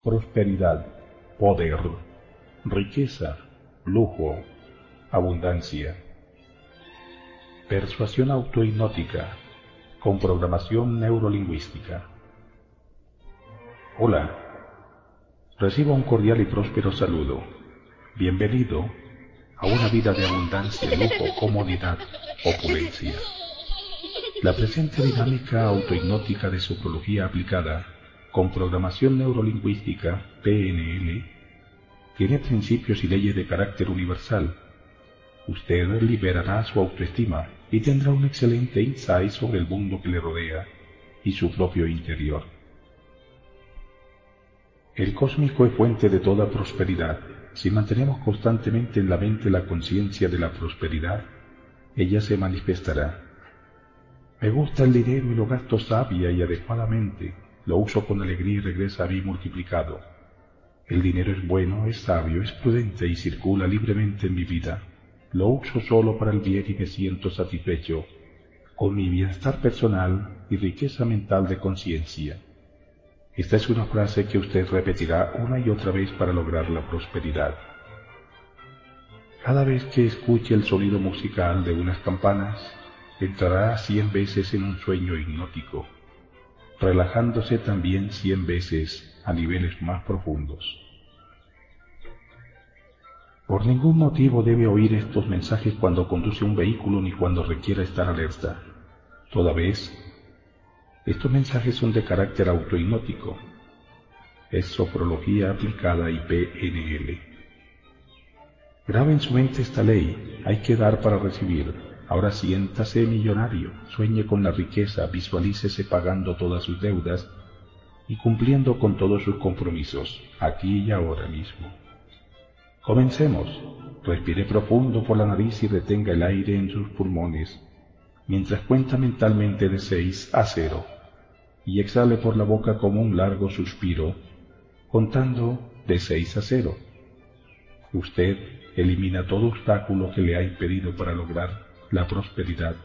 prosperidad, poder, riqueza, lujo, abundancia. Persuasión autohipnótica con programación neurolingüística. Hola, reciba un cordial y próspero saludo. Bienvenido a una vida de abundancia, lujo, comodidad, opulencia. La presente dinámica autohipnótica de sofrología aplicada con programación neurolingüística, PNL, tiene principios y leyes de carácter universal. Usted liberará su autoestima y tendrá un excelente insight sobre el mundo que le rodea y su propio interior. El cósmico es fuente de toda prosperidad. Si mantenemos constantemente en la mente la conciencia de la prosperidad, ella se manifestará. Me gusta el dinero y lo gasto sabia y adecuadamente, lo uso con alegría y regresa a mí multiplicado. El dinero es bueno, es sabio, es prudente y circula libremente en mi vida. Lo uso solo para el bien y me siento satisfecho con mi bienestar personal y riqueza mental de conciencia. Esta es una frase que usted repetirá una y otra vez para lograr la prosperidad. Cada vez que escuche el sonido musical de unas campanas, entrará 100 veces en un sueño hipnótico, relajándose también 100 veces a niveles más profundos. Por ningún motivo debe oír estos mensajes cuando conduce un vehículo ni cuando requiera estar alerta. Toda vez, estos mensajes son de carácter autohipnótico. Es sofrología aplicada y PNL. Grabe en su mente esta ley: hay que dar para recibir. Ahora siéntase millonario, sueñe con la riqueza, visualícese pagando todas sus deudas y cumpliendo con todos sus compromisos, aquí y ahora mismo. Comencemos. Respire profundo por la nariz y retenga el aire en sus pulmones, mientras cuenta mentalmente de 6 a 0, y exhale por la boca como un largo suspiro, contando de 6 a 0. Usted elimina todo obstáculo que le ha impedido para lograr la prosperidad.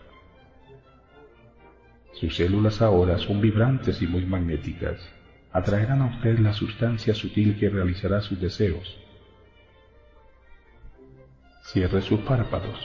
Sus células ahora son vibrantes y muy magnéticas. Atraerán a usted la sustancia sutil que realizará sus deseos. Cierre sus párpados.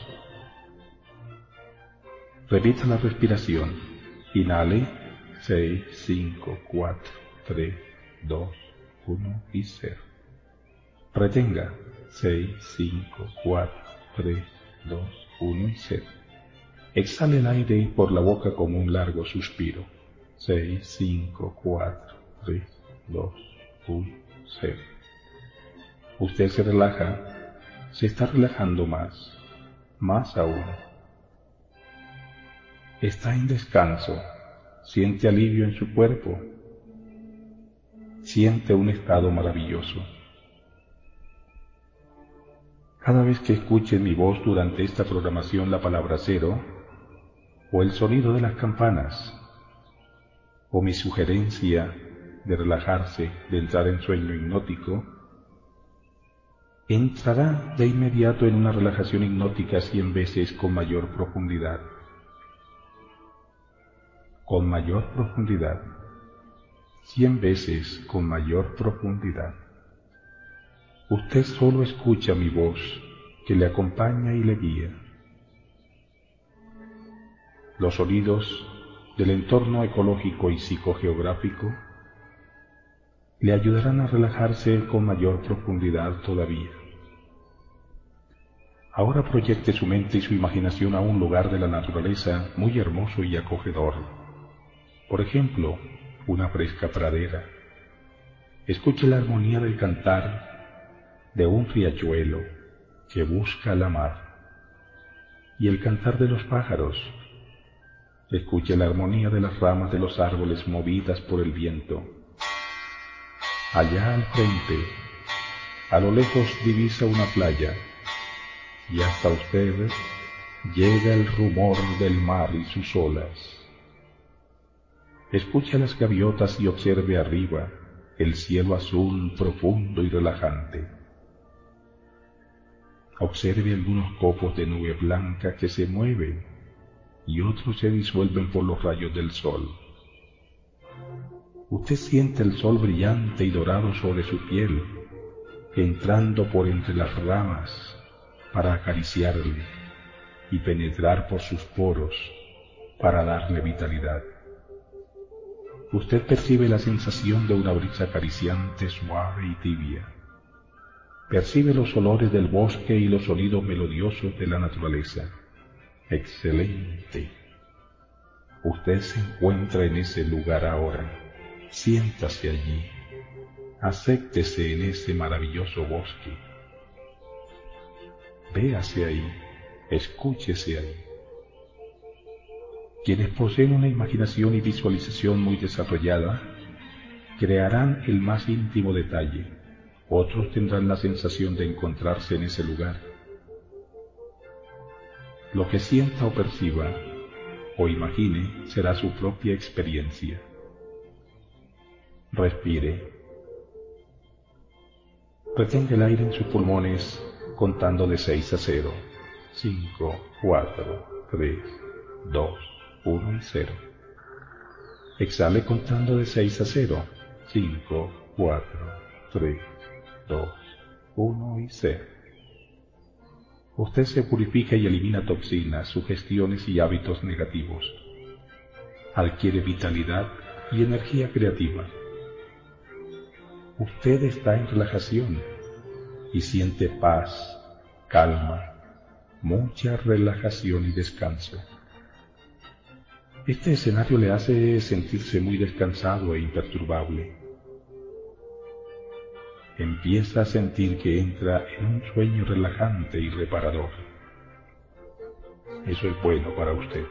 Repita la respiración. Inhale 6, 5, 4, 3, 2, 1 y 0. Retenga 6, 5, 4, 3, 2, 1 y 0. Exhale el aire por la boca como un largo suspiro. 6, 5, 4, 3, 2, 1, 0. Usted se relaja. Se está relajando más aún. Está en descanso, siente alivio en su cuerpo, siente un estado maravilloso. Cada vez que escuche mi voz durante esta programación la palabra 0, o el sonido de las campanas, o mi sugerencia de relajarse, de entrar en sueño hipnótico, entrará de inmediato en una relajación hipnótica 100 veces con mayor profundidad. Con mayor profundidad. 100 veces con mayor profundidad. Usted solo escucha mi voz, que le acompaña y le guía. Los sonidos del entorno ecológico y psicogeográfico le ayudarán a relajarse con mayor profundidad todavía. Ahora proyecte su mente y su imaginación a un lugar de la naturaleza muy hermoso y acogedor. Por ejemplo, una fresca pradera. Escuche la armonía del cantar de un riachuelo que busca la mar y el cantar de los pájaros. Escuche la armonía de las ramas de los árboles movidas por el viento. Allá al frente, a lo lejos divisa una playa, y hasta usted llega el rumor del mar y sus olas. Escuche a las gaviotas y observe arriba el cielo azul profundo y relajante. Observe algunos copos de nube blanca que se mueven y otros se disuelven por los rayos del sol. Usted siente el sol brillante y dorado sobre su piel, entrando por entre las ramas para acariciarle y penetrar por sus poros para darle vitalidad. Usted percibe la sensación de una brisa acariciante, suave y tibia. Percibe los olores del bosque y los sonidos melodiosos de la naturaleza. ¡Excelente! Usted se encuentra en ese lugar ahora. Siéntase allí. Acéptese en ese maravilloso bosque. Véase ahí. Escúchese ahí. Quienes poseen una imaginación y visualización muy desarrollada, crearán el más íntimo detalle. Otros tendrán la sensación de encontrarse en ese lugar. Lo que sienta o perciba, o imagine, será su propia experiencia. Respire. Retenga el aire en sus pulmones contando de 6 a 0. 5, 4, 3, 2, 1 y 0. Exhale contando de 6 a 0. 5, 4, 3, 2, 1 y 0. Usted se purifica y elimina toxinas, sugestiones y hábitos negativos. Adquiere vitalidad y energía creativa. Usted está en relajación y siente paz, calma, mucha relajación y descanso. Este escenario le hace sentirse muy descansado e imperturbable. Empieza a sentir que entra en un sueño relajante y reparador. Eso es bueno para usted.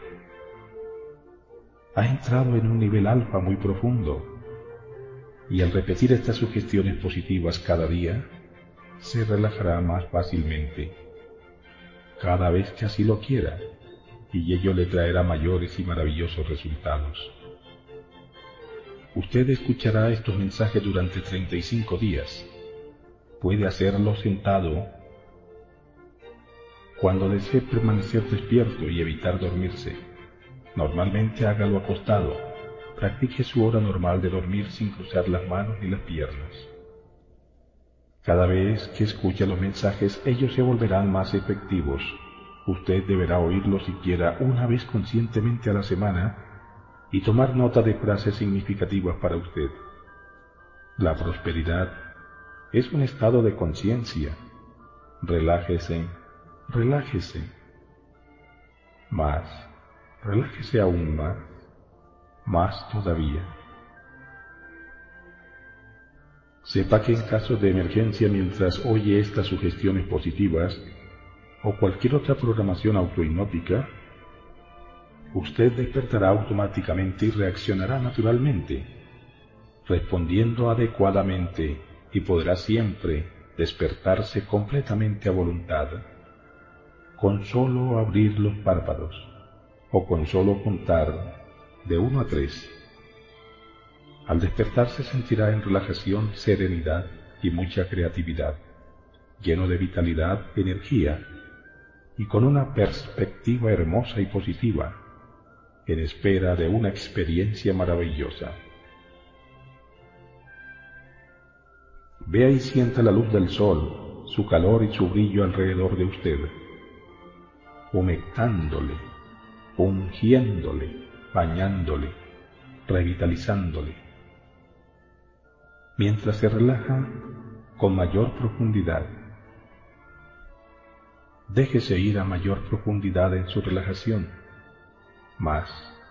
Ha entrado en un nivel alfa muy profundo y al repetir estas sugestiones positivas cada día, se relajará más fácilmente, cada vez que así lo quiera, y ello le traerá mayores y maravillosos resultados. Usted escuchará estos mensajes durante 35 días. Puede hacerlo sentado cuando desee permanecer despierto y evitar dormirse. Normalmente hágalo acostado. Practique su hora normal de dormir sin cruzar las manos ni las piernas. Cada vez que escuche los mensajes, ellos se volverán más efectivos. Usted deberá oírlos siquiera una vez conscientemente a la semana y tomar nota de frases significativas para usted. La prosperidad es un estado de conciencia. Relájese, relájese. Más, relájese aún más todavía. Sepa que en caso de emergencia, mientras oye estas sugestiones positivas o cualquier otra programación autohipnótica, usted despertará automáticamente y reaccionará naturalmente, respondiendo adecuadamente, y podrá siempre despertarse completamente a voluntad, con solo abrir los párpados o con solo contar de 1 a 3. Al despertar se sentirá en relajación, serenidad y mucha creatividad, lleno de vitalidad, energía y con una perspectiva hermosa y positiva, en espera de una experiencia maravillosa. Vea y sienta la luz del sol, su calor y su brillo alrededor de usted, humectándole, ungiéndole, bañándole, revitalizándole. Mientras se relaja con mayor profundidad, déjese ir a mayor profundidad en su relajación. Más.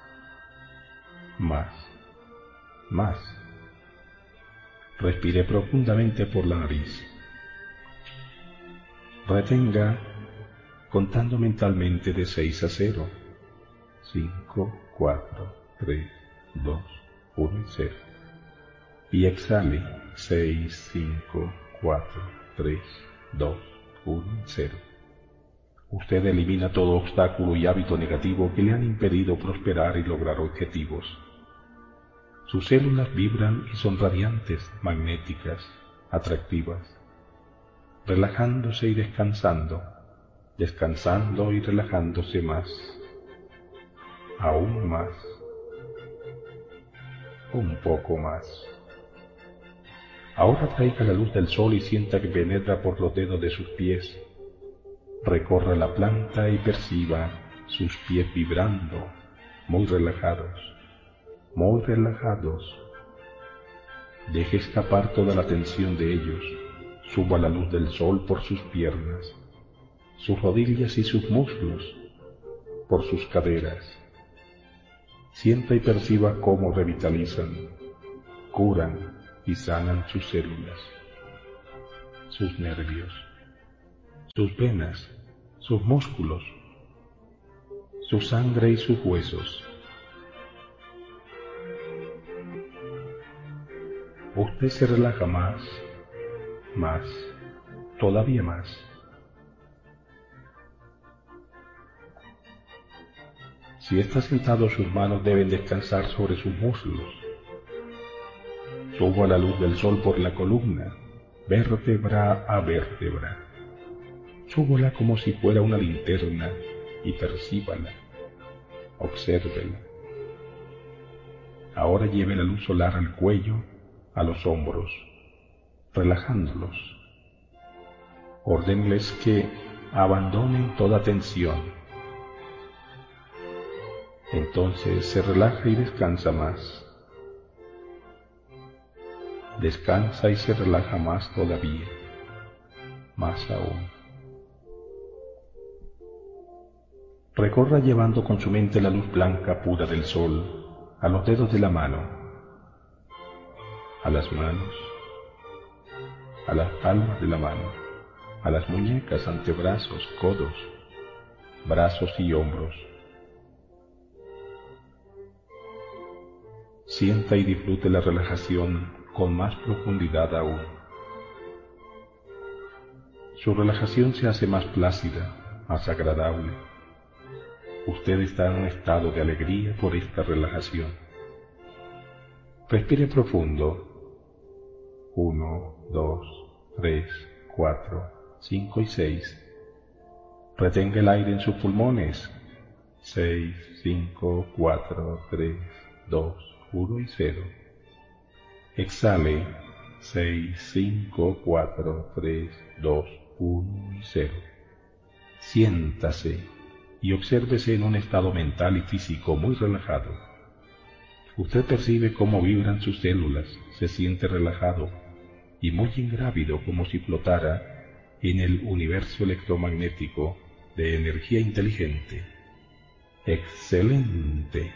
Respire profundamente por la nariz. Retenga contando mentalmente de 6 a 0. 5, 4, 3, 2, 1 y 0. Y exhale 6, 5, 4, 3, 2, 1 y 0. Usted elimina todo obstáculo y hábito negativo que le han impedido prosperar y lograr objetivos. Sus células vibran y son radiantes, magnéticas, atractivas, relajándose y descansando y relajándose más, aún más. un poco más. Ahora traiga la luz del sol y sienta que penetra por los dedos de sus pies. Recorra la planta y perciba sus pies vibrando, muy relajados, muy relajados. Deje escapar toda la tensión de ellos. Suba la luz del sol por sus piernas, sus rodillas y sus muslos, por sus caderas. Sienta y perciba cómo revitalizan, curan y sanan sus células, sus nervios, sus venas, sus músculos, su sangre y sus huesos. Usted se relaja más, todavía más. Si está sentado, sus manos deben descansar sobre sus muslos. Suba la luz del sol por la columna, vértebra a vértebra. Súbala como si fuera una linterna y percíbala, obsérvela. Ahora lleve la luz solar al cuello, a los hombros, relajándolos. Ordénles que abandonen toda tensión. Entonces se relaja y descansa más. Descansa y se relaja más todavía, más aún. Recorra llevando con su mente la luz blanca pura del sol a los dedos de la mano, a las manos, a las palmas de la mano, a las muñecas, antebrazos, codos, brazos y hombros. Sienta y disfrute la relajación con más profundidad aún. Su relajación se hace más plácida, más agradable. Usted está en un estado de alegría por esta relajación. Respire profundo. 1, 2, 3, 4, 5 y 6. Retenga el aire en sus pulmones. 6, 5, 4, 3, 2, 1 y 0. Exhale. 6, 5, 4, 3, 2, 1 y 0. Siéntase y obsérvese en un estado mental y físico muy relajado. Usted percibe cómo vibran sus células, se siente relajado y muy ingrávido, como si flotara en el universo electromagnético de energía inteligente. ¡Excelente!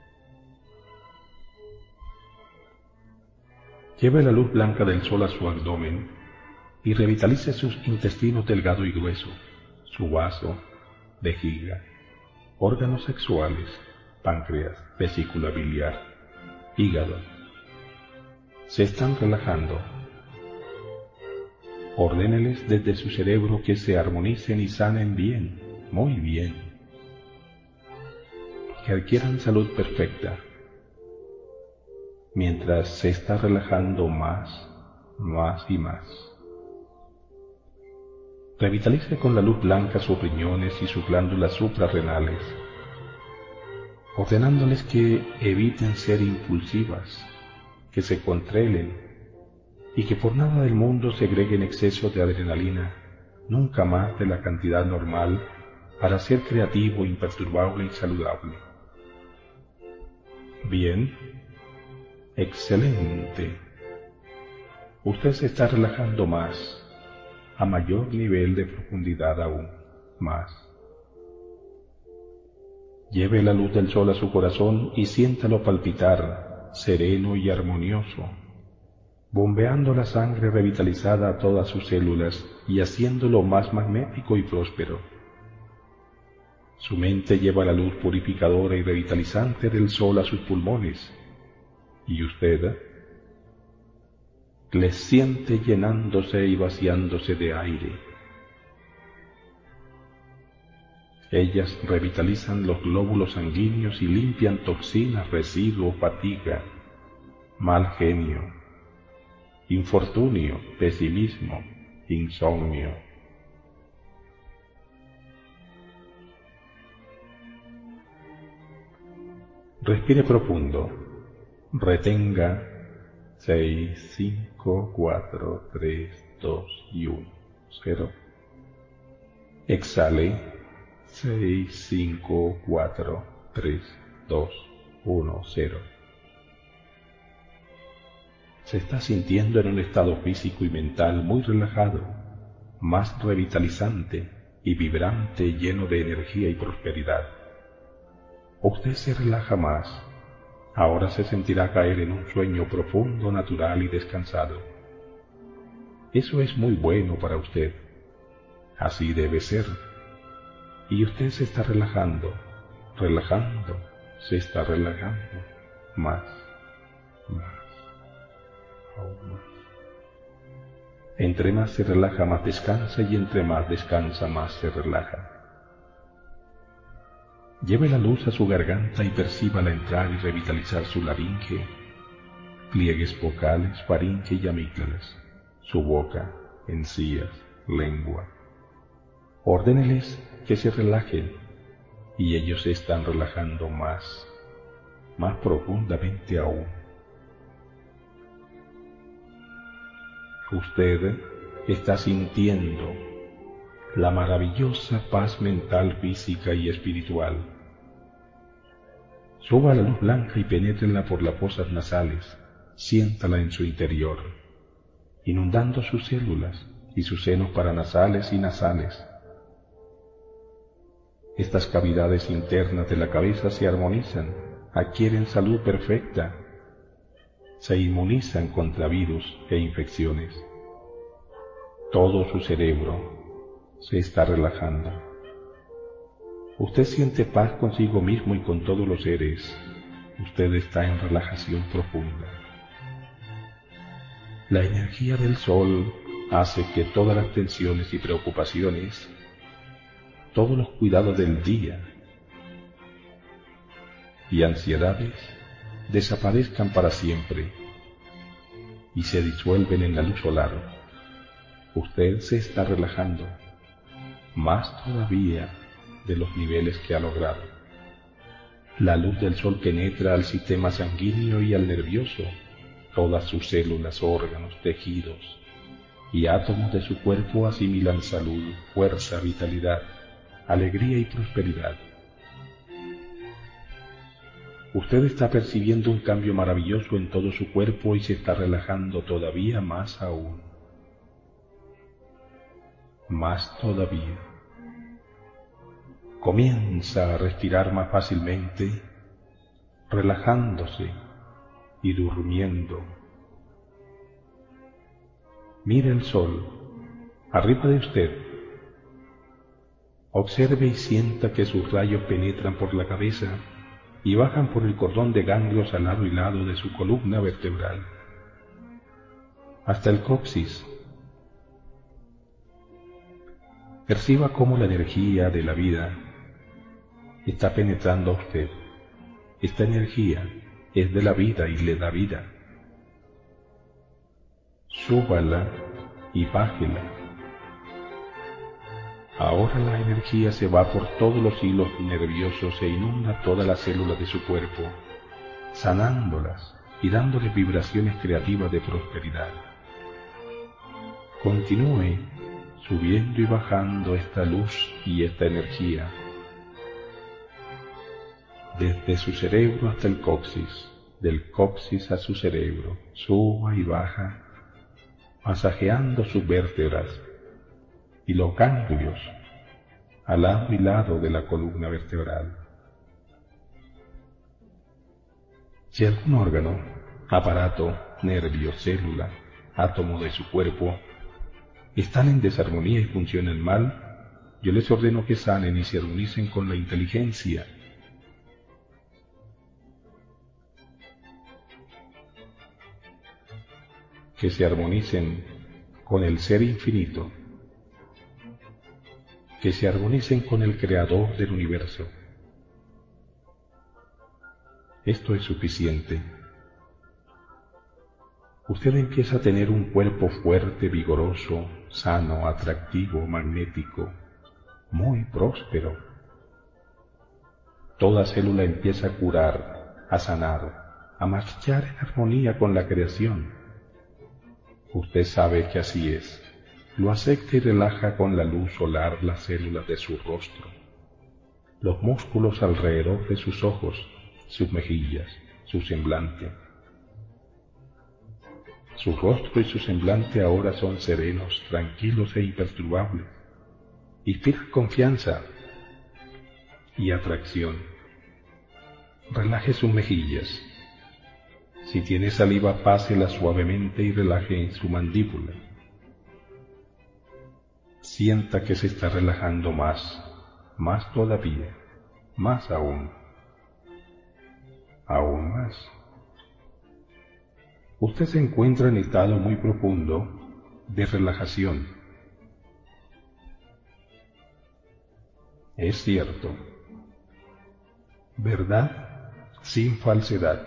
Lleve la luz blanca del sol a su abdomen y revitalice sus intestinos delgado y grueso, su vaso, vejiga, órganos sexuales, páncreas, vesícula biliar, hígado. Se están relajando. Ordéneles desde su cerebro que se armonicen y sanen bien, muy bien, que adquieran salud perfecta, mientras se está relajando más y más. Revitalice con la luz blanca sus riñones y sus glándulas suprarrenales, ordenándoles que eviten ser impulsivas, que se controlen y que por nada del mundo segreguen exceso de adrenalina, nunca más de la cantidad normal, para ser creativo, imperturbable y saludable. Bien, excelente. Usted se está relajando más, a mayor nivel de profundidad aún, más. Lleve la luz del sol a su corazón y siéntalo palpitar, sereno y armonioso, bombeando la sangre revitalizada a todas sus células y haciéndolo más magnético y próspero. Su mente lleva la luz purificadora y revitalizante del sol a sus pulmones, y usted les siente llenándose y vaciándose de aire. Ellas revitalizan los glóbulos sanguíneos y limpian toxinas, residuos, fatiga, mal genio, infortunio, pesimismo, insomnio. Respire profundo. Retenga 6, 5, 4, 3, 2 y 1, 0. Exhale 6, 5, 4, 3, 2, 1, 0. Se está sintiendo en un estado físico y mental muy relajado, más revitalizante y vibrante, lleno de energía y prosperidad. Usted se relaja más. Ahora se sentirá caer en un sueño profundo, natural y descansado. Eso es muy bueno para usted. Así debe ser. Y usted se está relajando, se está relajando, más, aún más. Entre más se relaja, más descansa, y entre más descansa, más se relaja. Lleve la luz a su garganta y percíbala entrar y revitalizar su laringe, pliegues vocales, faringe y amígdalas, su boca, encías, lengua. Ordéneles que se relajen, y ellos se están relajando más profundamente aún. Usted está sintiendo la maravillosa paz mental, física y espiritual. Suba la luz blanca y penétrela por las fosas nasales, siéntala en su interior, inundando sus células y sus senos paranasales y nasales. Estas cavidades internas de la cabeza se armonizan, adquieren salud perfecta, se inmunizan contra virus e infecciones. Todo su cerebro se está relajando. Usted siente paz consigo mismo y con todos los seres. Usted está en relajación profunda. La energía del sol hace que todas las tensiones y preocupaciones, todos los cuidados del día y ansiedades desaparezcan para siempre y se disuelven en la luz solar. Usted se está relajando, más todavía de los niveles que ha logrado. La luz del sol penetra al sistema sanguíneo y al nervioso. Todas sus células, órganos, tejidos y átomos de su cuerpo asimilan salud, fuerza, vitalidad, alegría y prosperidad. Usted está percibiendo un cambio maravilloso en todo su cuerpo y se está relajando todavía más aún. Más todavía. Comienza a respirar más fácilmente, relajándose y durmiendo. Mire el sol arriba de usted. Observe y sienta que sus rayos penetran por la cabeza y bajan por el cordón de ganglios al lado y lado de su columna vertebral, hasta el coxis. Perciba cómo la energía de la vida está penetrando a usted. Esta energía es de la vida y le da vida. Súbala y bájela. Ahora la energía se va por todos los hilos nerviosos e inunda todas las células de su cuerpo, sanándolas y dándoles vibraciones creativas de prosperidad. Continúe subiendo y bajando esta luz y esta energía desde su cerebro hasta el coxis, del coxis a su cerebro. Suba y baja, masajeando sus vértebras y los ganglios al lado y lado de la columna vertebral. Si algún órgano, aparato, nervio, célula, átomo de su cuerpo están en desarmonía y funcionan mal, yo les ordeno que sanen y se armonicen con la inteligencia. Que se armonicen con el Ser Infinito, que se armonicen con el Creador del Universo. Esto es suficiente. Usted empieza a tener un cuerpo fuerte, vigoroso, sano, atractivo, magnético, muy próspero. Toda célula empieza a curar, a sanar, a marchar en armonía con la creación. Usted sabe que así es. Lo acepta y relaja con la luz solar las células de su rostro, los músculos alrededor de sus ojos, sus mejillas, su semblante. Su rostro y su semblante ahora son serenos, tranquilos e imperturbables. Inspira confianza y atracción. Relaje sus mejillas. Si tiene saliva, pásela suavemente y relaje en su mandíbula. Sienta que se está relajando más todavía, más aún más. Usted se encuentra en estado muy profundo de relajación. Es cierto, verdad sin falsedad.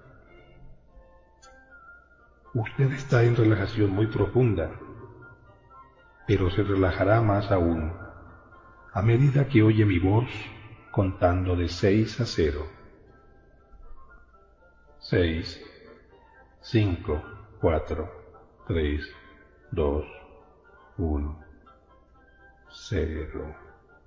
Usted está en relajación muy profunda, pero se relajará más aún a medida que oye mi voz contando de 6 a 0. 6, 5, 4, 3, 2, 1, 0.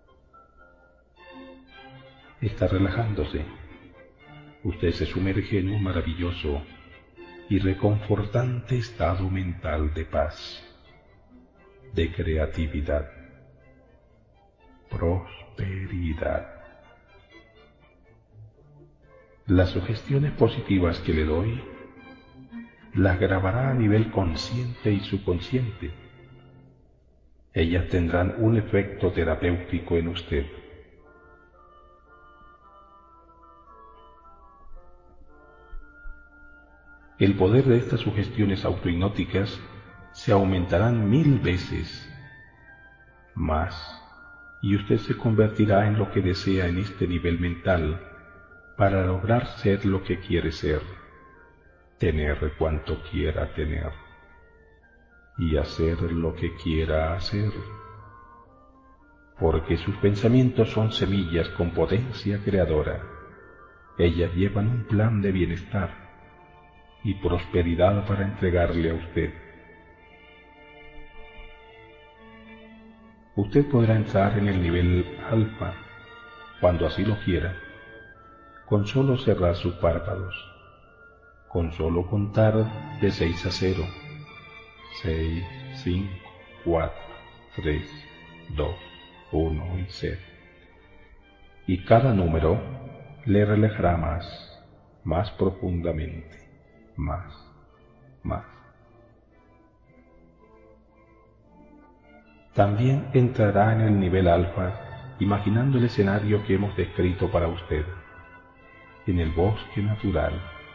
Está relajándose. Usted se sumerge en un maravilloso y reconfortante estado mental de paz, de creatividad, prosperidad. Las sugestiones positivas que le doy las grabará a nivel consciente y subconsciente. Ellas tendrán un efecto terapéutico en usted. El poder de estas sugestiones autohipnóticas se aumentarán 1000 veces más, y usted se convertirá en lo que desea en este nivel mental para lograr ser lo que quiere ser, tener cuanto quiera tener y hacer lo que quiera hacer, porque sus pensamientos son semillas con potencia creadora. Ellas llevan un plan de bienestar y prosperidad para entregarle a usted. Usted podrá entrar en el nivel alfa cuando así lo quiera, con solo cerrar sus párpados, con solo contar de 6 a 0, 6, 5, 4, 3, 2, 1 y 0. Y cada número le relajará más profundamente, más. También entrará en el nivel alfa imaginando el escenario que hemos descrito para usted, en el bosque natural.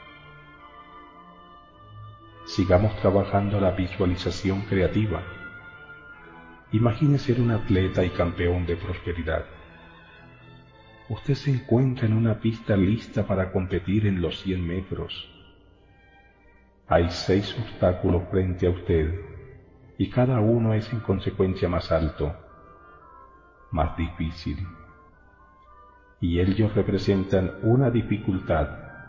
Sigamos trabajando la visualización creativa. Imagine ser un atleta y campeón de prosperidad. Usted se encuentra en una pista lista para competir en los 100 metros. Hay 6 obstáculos frente a usted y cada uno es en consecuencia más alto, más difícil. Y ellos representan una dificultad,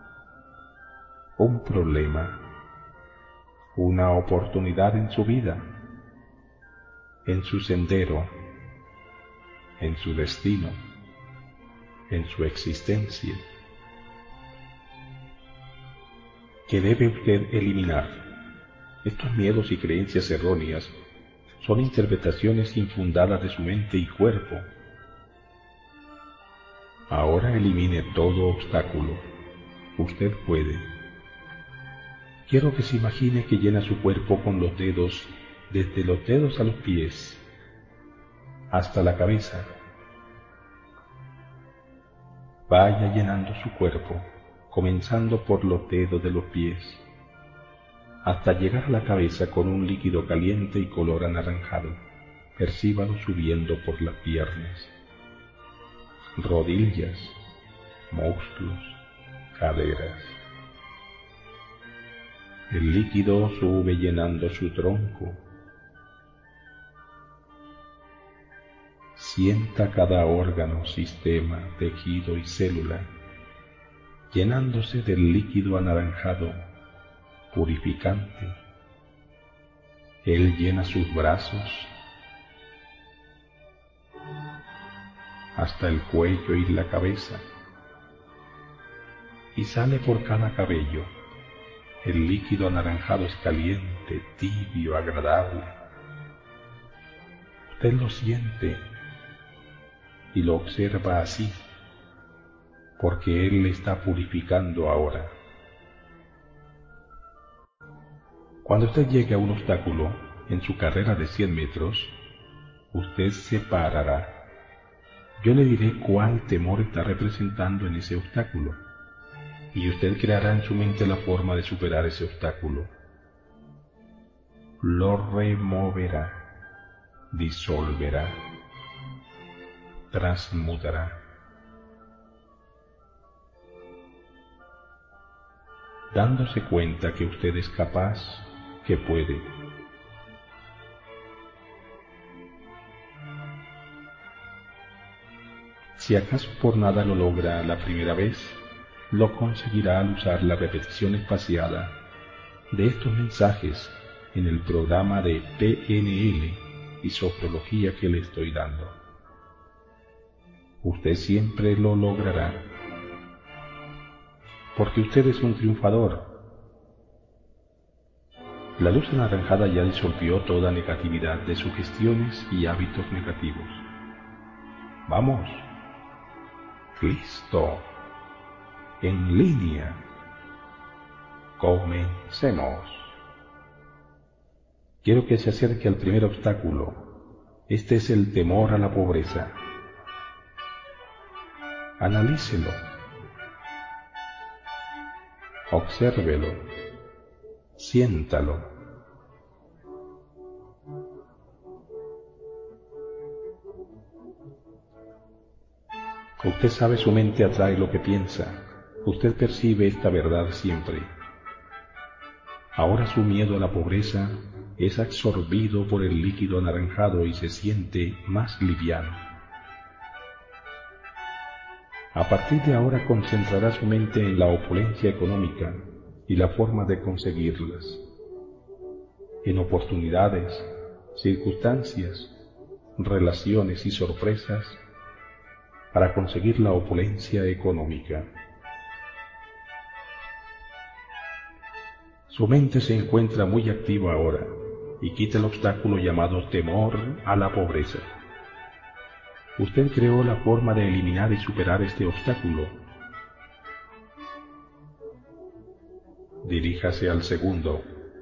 un problema, una oportunidad en su vida, en su sendero, en su destino, en su existencia, que debe usted eliminar. Estos miedos y creencias erróneas son interpretaciones infundadas de su mente y cuerpo. Ahora elimine todo obstáculo. Usted puede. Quiero que se imagine que llena su cuerpo con los dedos, desde los dedos a los pies, hasta la cabeza. Vaya llenando su cuerpo, comenzando por los dedos de los pies, hasta llegar a la cabeza con un líquido caliente y color anaranjado. Percíbalo subiendo por las piernas, rodillas, muslos, caderas. El líquido sube llenando su tronco. Sienta cada órgano, sistema, tejido y célula llenándose del líquido anaranjado, purificante. Él llena sus brazos hasta el cuello y la cabeza, y sale por cada cabello. El líquido anaranjado es caliente, tibio, agradable. Usted lo siente y lo observa así, porque Él le está purificando ahora. Cuando usted llegue a un obstáculo en su carrera de 100 metros, usted se parará. Yo le diré cuál temor está representando en ese obstáculo, y usted creará en su mente la forma de superar ese obstáculo. Lo removerá, disolverá, transmutará, dándose cuenta que usted es capaz, que puede. Si acaso por nada lo logra la primera vez, lo conseguirá al usar la repetición espaciada de estos mensajes en el programa de PNL y sofrología que le estoy dando. Usted siempre lo logrará, porque usted es un triunfador. La luz anaranjada ya disolvió toda negatividad de sugestiones y hábitos negativos. Vamos, listo, en línea, comencemos. Quiero que se acerque al primer obstáculo. Este es el temor a la pobreza. Analícelo, obsérvelo, siéntalo. Usted sabe, su mente atrae lo que piensa. Usted percibe esta verdad siempre. Ahora su miedo a la pobreza es absorbido por el líquido anaranjado y se siente más liviano. A partir de ahora concentrará su mente en la opulencia económica y la forma de conseguirlas, en oportunidades, circunstancias, relaciones y sorpresas para conseguir la opulencia económica. Su mente se encuentra muy activa ahora y quita el obstáculo llamado temor a la pobreza. Usted creó la forma de eliminar y superar este obstáculo. Diríjase al segundo.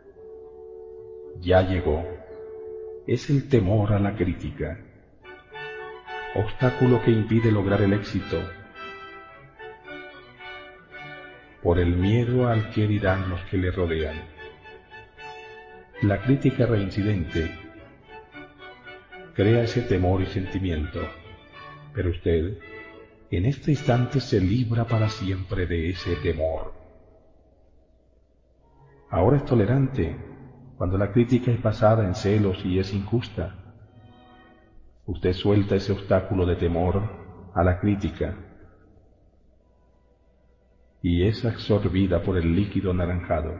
Ya llegó. Es el temor a la crítica. Obstáculo que impide lograr el éxito. Por el miedo al que dirán los que le rodean. La crítica reincidente crea ese temor y sentimiento, pero usted en este instante se libra para siempre de ese temor. Ahora es tolerante cuando la crítica es basada en celos y es injusta. Usted suelta ese obstáculo de temor a la crítica y es absorbida por el líquido anaranjado.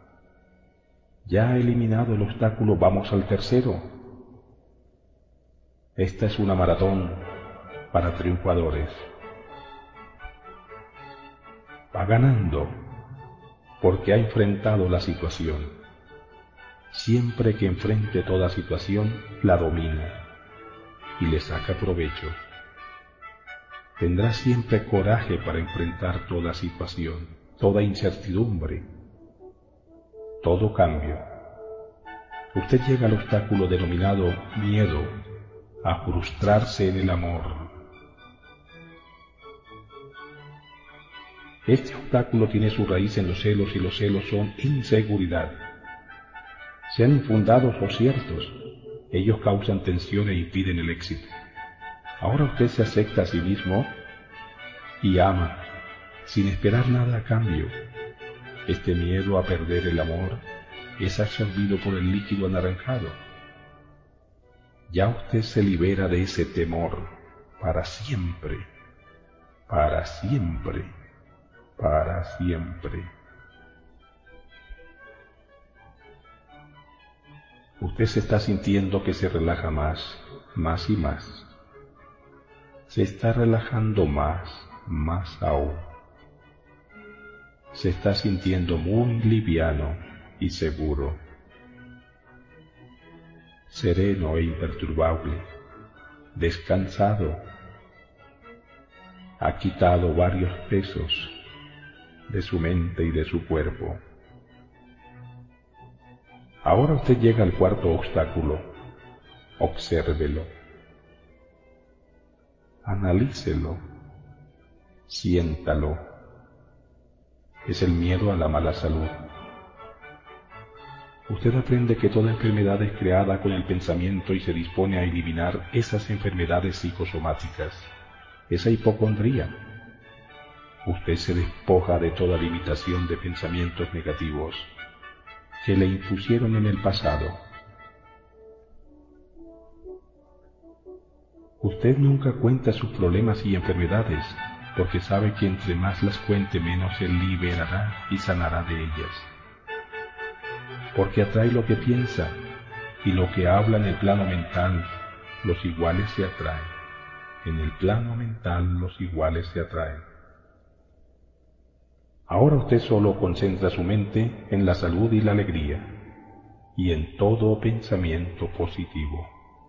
Ya eliminado el obstáculo, vamos al tercero. Esta es una maratón para triunfadores. Va ganando porque ha enfrentado la situación. Siempre que enfrente toda situación, la domina y le saca provecho. Tendrá siempre coraje para enfrentar toda situación, toda incertidumbre, todo cambio. Usted llega al obstáculo denominado miedo a frustrarse en el amor. Este obstáculo tiene su raíz en los celos y los celos son inseguridad. Sean infundados o ciertos, ellos causan tensión e impiden el éxito. Ahora usted se acepta a sí mismo y ama, sin esperar nada a cambio. Este miedo a perder el amor es absorbido por el líquido anaranjado. Ya usted se libera de ese temor para siempre, para siempre. para siempre. Usted se está sintiendo que se relaja más y más. Se está relajando más aún. Se está sintiendo muy liviano y seguro, sereno e imperturbable, descansado. Ha quitado varios pesos de su mente y de su cuerpo. Ahora usted llega al cuarto obstáculo. Obsérvelo. Analícelo. Siéntalo. Es el miedo a la mala salud. Usted aprende que toda enfermedad es creada con el pensamiento y se dispone a eliminar esas enfermedades psicosomáticas, esa hipocondría. Usted se despoja de toda limitación de pensamientos negativos que le impusieron en el pasado. Usted nunca cuenta sus problemas y enfermedades, porque sabe que entre más las cuente menos se liberará y sanará de ellas. Porque atrae lo que piensa, y lo que habla en el plano mental, los iguales se atraen. En el plano mental los iguales se atraen. Ahora usted solo concentra su mente en la salud y la alegría, y en todo pensamiento positivo.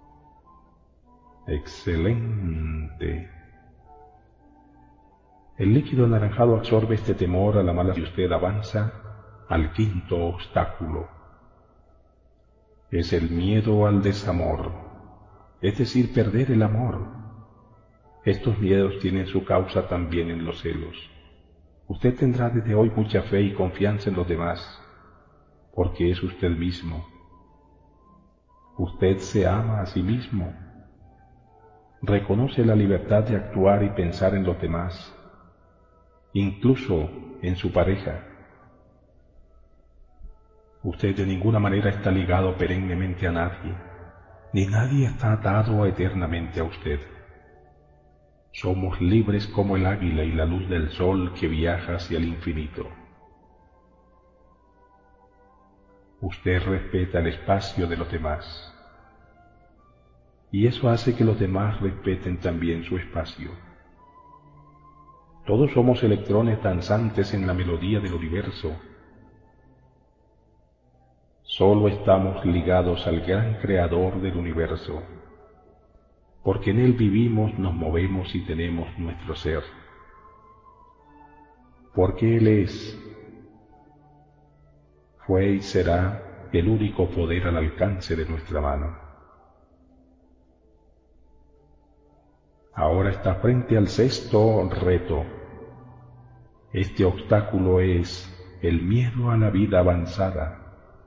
Excelente. El líquido anaranjado absorbe este temor a la mala y usted avanza al quinto obstáculo. Es el miedo al desamor, es decir, perder el amor. Estos miedos tienen su causa también en los celos. Usted tendrá desde hoy mucha fe y confianza en los demás, porque es usted mismo. Usted se ama a sí mismo. Reconoce la libertad de actuar y pensar en los demás, incluso en su pareja. Usted de ninguna manera está ligado perennemente a nadie, ni nadie está atado eternamente a usted. Somos libres como el águila y la luz del sol que viaja hacia el infinito. Usted respeta el espacio de los demás, y eso hace que los demás respeten también su espacio. Todos somos electrones danzantes en la melodía del universo. Solo estamos ligados al gran creador del universo, porque en él vivimos, nos movemos y tenemos nuestro ser. Porque él es, fue y será el único poder al alcance de nuestra mano. Ahora está frente al sexto reto. Este obstáculo es el miedo a la vida avanzada.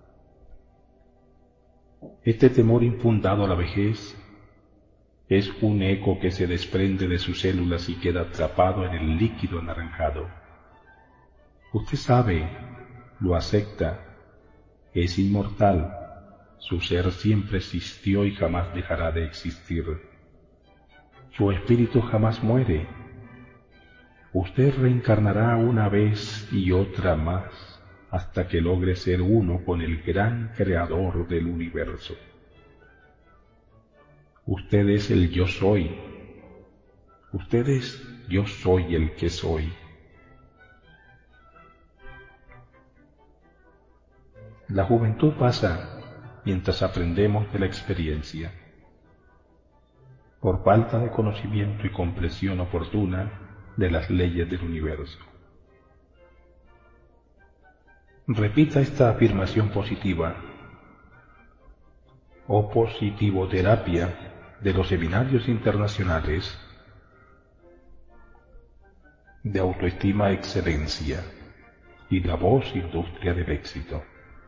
Este temor infundado a la vejez es un eco que se desprende de sus células y queda atrapado en el líquido anaranjado. Usted sabe, lo acepta, es inmortal, su ser siempre existió y jamás dejará de existir. Su espíritu jamás muere. Usted reencarnará una vez y otra más hasta que logre ser uno con el gran creador del universo. Usted es el yo soy. Usted es yo soy el que soy. La juventud pasa mientras aprendemos de la experiencia. Por falta de conocimiento y comprensión oportuna de las leyes del universo. Repita esta afirmación positiva o positivoterapia de los seminarios internacionales de autoestima excelencia y la voz industria del éxito.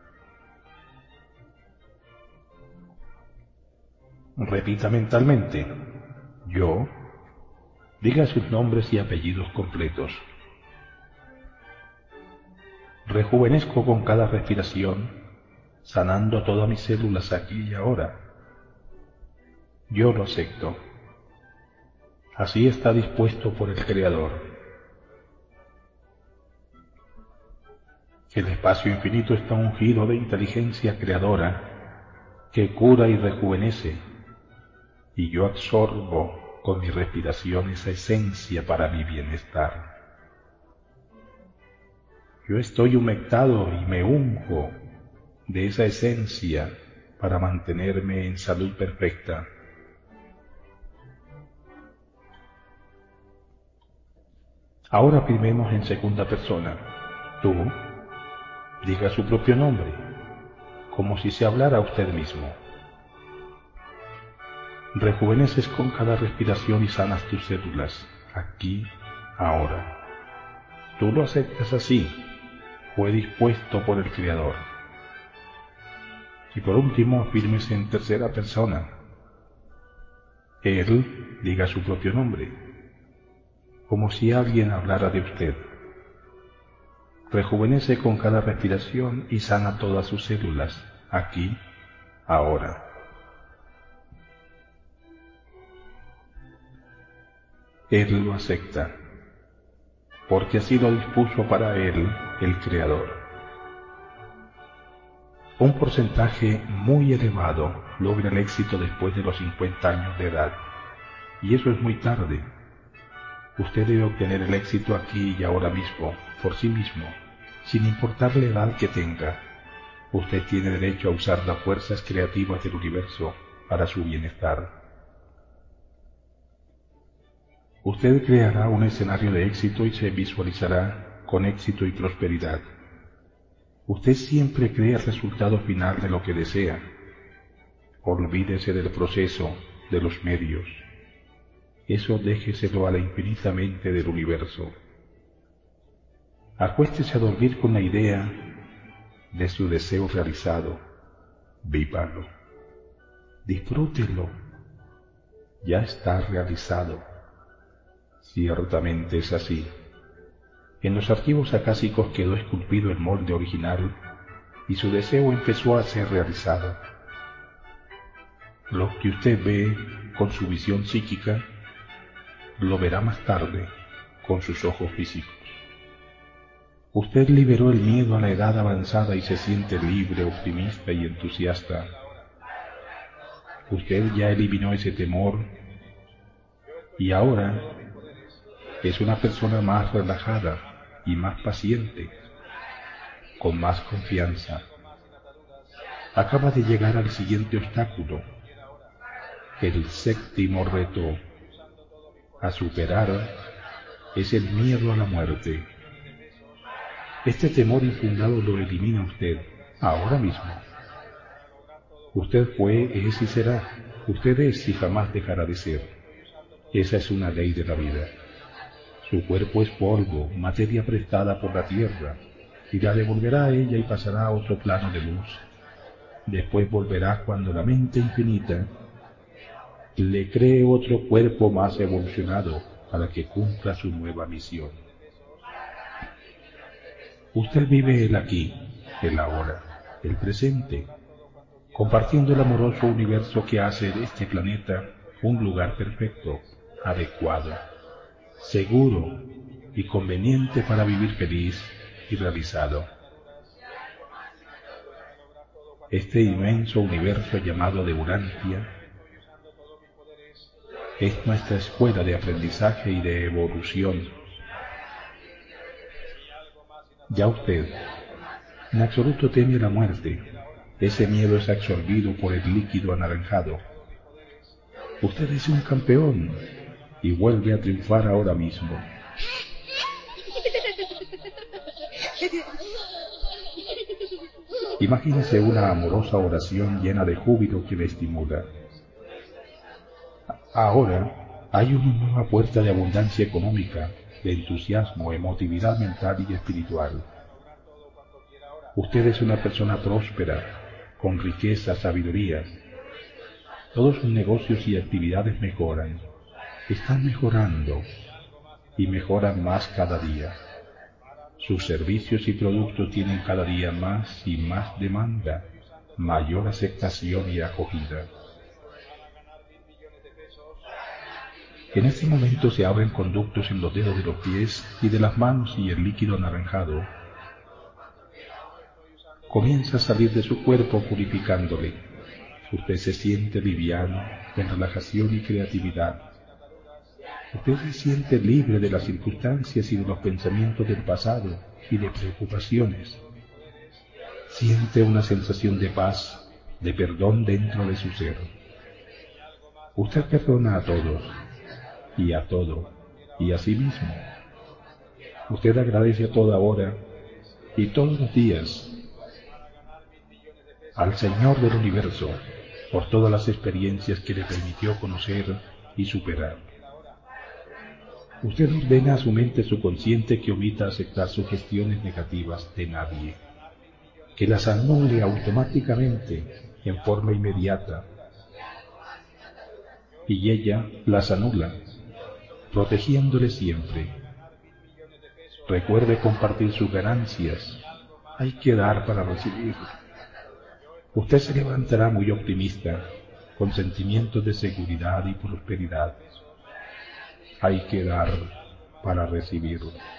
Repita mentalmente, yo, diga sus nombres y apellidos completos. Rejuvenezco con cada respiración, sanando todas mis células aquí y ahora. Yo lo acepto. Así está dispuesto por el Creador. El espacio infinito está ungido de inteligencia creadora que cura y rejuvenece, y yo absorbo con mi respiración esa esencia para mi bienestar. Yo estoy humectado y me unjo de esa esencia para mantenerme en salud perfecta. Ahora afirmemos en segunda persona. Tú, diga su propio nombre, como si se hablara a usted mismo. Rejuveneces con cada respiración y sanas tus células, aquí, ahora. Tú lo aceptas así, fue dispuesto por el Creador. Y por último, afírmese en tercera persona. Él diga su propio nombre, como si alguien hablara de usted. Rejuvenece con cada respiración y sana todas sus células, aquí, ahora. Él lo acepta, porque así lo dispuso para él el Creador. Un porcentaje muy elevado logra el éxito después de los 50 años de edad, y eso es muy tarde. Usted debe obtener el éxito aquí y ahora mismo, por sí mismo, sin importar la edad que tenga. Usted tiene derecho a usar las fuerzas creativas del universo para su bienestar. Usted creará un escenario de éxito y se visualizará con éxito y prosperidad. Usted siempre crea el resultado final de lo que desea. Olvídese del proceso, de los medios. Eso déjeselo a la infinita mente del universo. Acuéstese a dormir con la idea de su deseo realizado. Vívalo. Disfrútelo. Ya está realizado. Ciertamente es así. En los archivos acásicos quedó esculpido el molde original y su deseo empezó a ser realizado. Lo que usted ve con su visión psíquica, lo verá más tarde con sus ojos físicos. Usted liberó el miedo a la edad avanzada y se siente libre, optimista y entusiasta. Usted ya eliminó ese temor y ahora es una persona más relajada y más paciente, con más confianza. Acaba de llegar al siguiente obstáculo, el séptimo reto a superar es el miedo a la muerte. Este temor infundado lo elimina usted ahora mismo. Usted fue, es y será. Usted es y jamás dejará de ser. Esa es una ley de la vida. Su cuerpo es polvo, materia prestada por la tierra, y la devolverá a ella y pasará a otro plano de luz. Después volverá cuando la mente infinita le cree otro cuerpo más evolucionado para que cumpla su nueva misión. Usted vive el aquí, el ahora, el presente, compartiendo el amoroso universo que hace de este planeta un lugar perfecto, adecuado, seguro y conveniente para vivir feliz y realizado. Este inmenso universo llamado de Urantia es nuestra escuela de aprendizaje y de evolución. Ya usted, en absoluto teme la muerte. Ese miedo es absorbido por el líquido anaranjado. Usted es un campeón y vuelve a triunfar ahora mismo. Imagínese una amorosa oración llena de júbilo que le estimula. Ahora hay una nueva puerta de abundancia económica, de entusiasmo, emotividad mental y espiritual. Usted es una persona próspera, con riqueza, sabiduría. Todos sus negocios y actividades mejoran, están mejorando y mejoran más cada día. Sus servicios y productos tienen cada día más y más demanda, mayor aceptación y acogida. En este momento se abren conductos en los dedos de los pies y de las manos y el líquido anaranjado comienza a salir de su cuerpo purificándole. Usted se siente liviano, con relajación y creatividad. Usted se siente libre de las circunstancias y de los pensamientos del pasado y de preocupaciones. Siente una sensación de paz, de perdón dentro de su ser. Usted perdona a todos, y a todo, y a sí mismo. Usted agradece a toda hora y todos los días al Señor del Universo por todas las experiencias que le permitió conocer y superar. Usted ordena a su mente subconsciente que omita aceptar sugestiones negativas de nadie, que las anule automáticamente en forma inmediata, y ella las anula, protegiéndole siempre. Recuerde compartir sus ganancias. Hay que dar para recibir. Usted se levantará muy optimista, con sentimientos de seguridad y prosperidad. Hay que dar para recibir.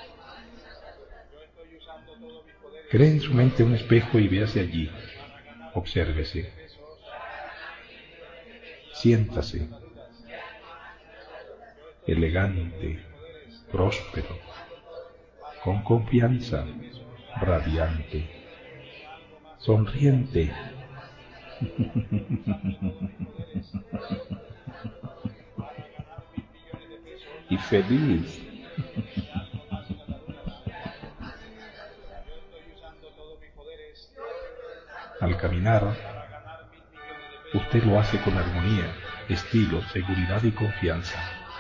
Cree en su mente un espejo y véase allí. Obsérvese. Siéntase. Elegante, próspero, con confianza, radiante, sonriente y feliz. Al caminar, usted lo hace con armonía, estilo, seguridad y confianza.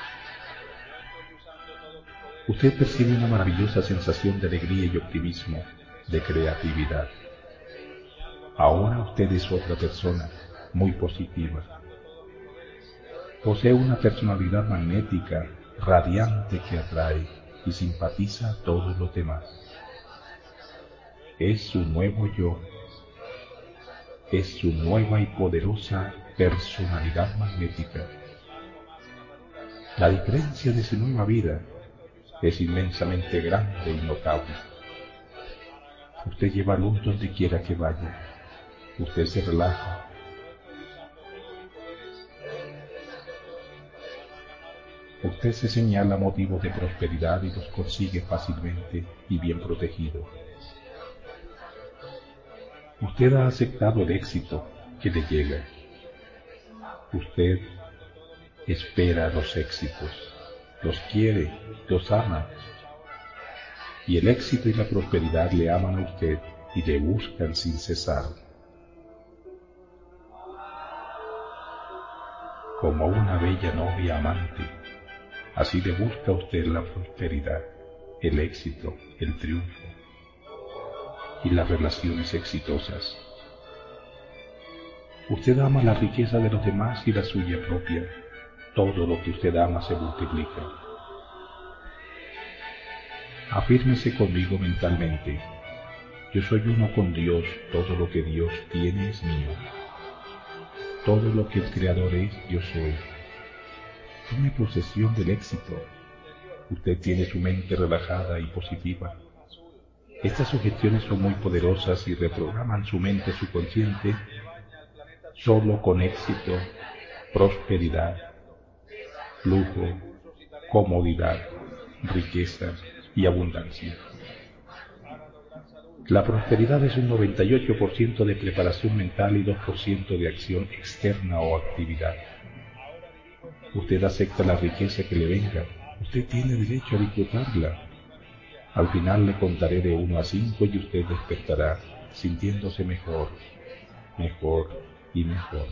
Usted percibe una maravillosa sensación de alegría y optimismo, de creatividad. Ahora usted es otra persona, muy positiva. Posee una personalidad magnética, radiante que atrae y simpatiza a todos los demás. Es su nuevo yo. Es su nueva y poderosa personalidad magnética. La diferencia de su nueva vida es inmensamente grande y notable. Usted lleva luz donde quiera que vaya. Usted se relaja. Usted se señala motivos de prosperidad y los consigue fácilmente y bien protegido. Usted ha aceptado el éxito que le llega. Usted espera los éxitos, los quiere, los ama. Y el éxito y la prosperidad le aman a usted y le buscan sin cesar. Como una bella novia amante, así le busca a usted la prosperidad, el éxito, el triunfo y las relaciones exitosas. Usted ama la riqueza de los demás y la suya propia. Todo lo que usted ama se multiplica. Afírmese conmigo mentalmente. Yo soy uno con Dios, todo lo que Dios tiene es mío. Todo lo que el Creador es, yo soy. Tome posesión del éxito. Usted tiene su mente relajada y positiva. Estas sugestiones son muy poderosas y reprograman su mente subconsciente solo con éxito, prosperidad, lujo, comodidad, riqueza y abundancia. La prosperidad es un 98% de preparación mental y 2% de acción externa o actividad. Usted acepta la riqueza que le venga. Usted tiene derecho a disfrutarla. Al final le contaré de 1 a 5 y usted despertará sintiéndose mejor, mejor y mejor.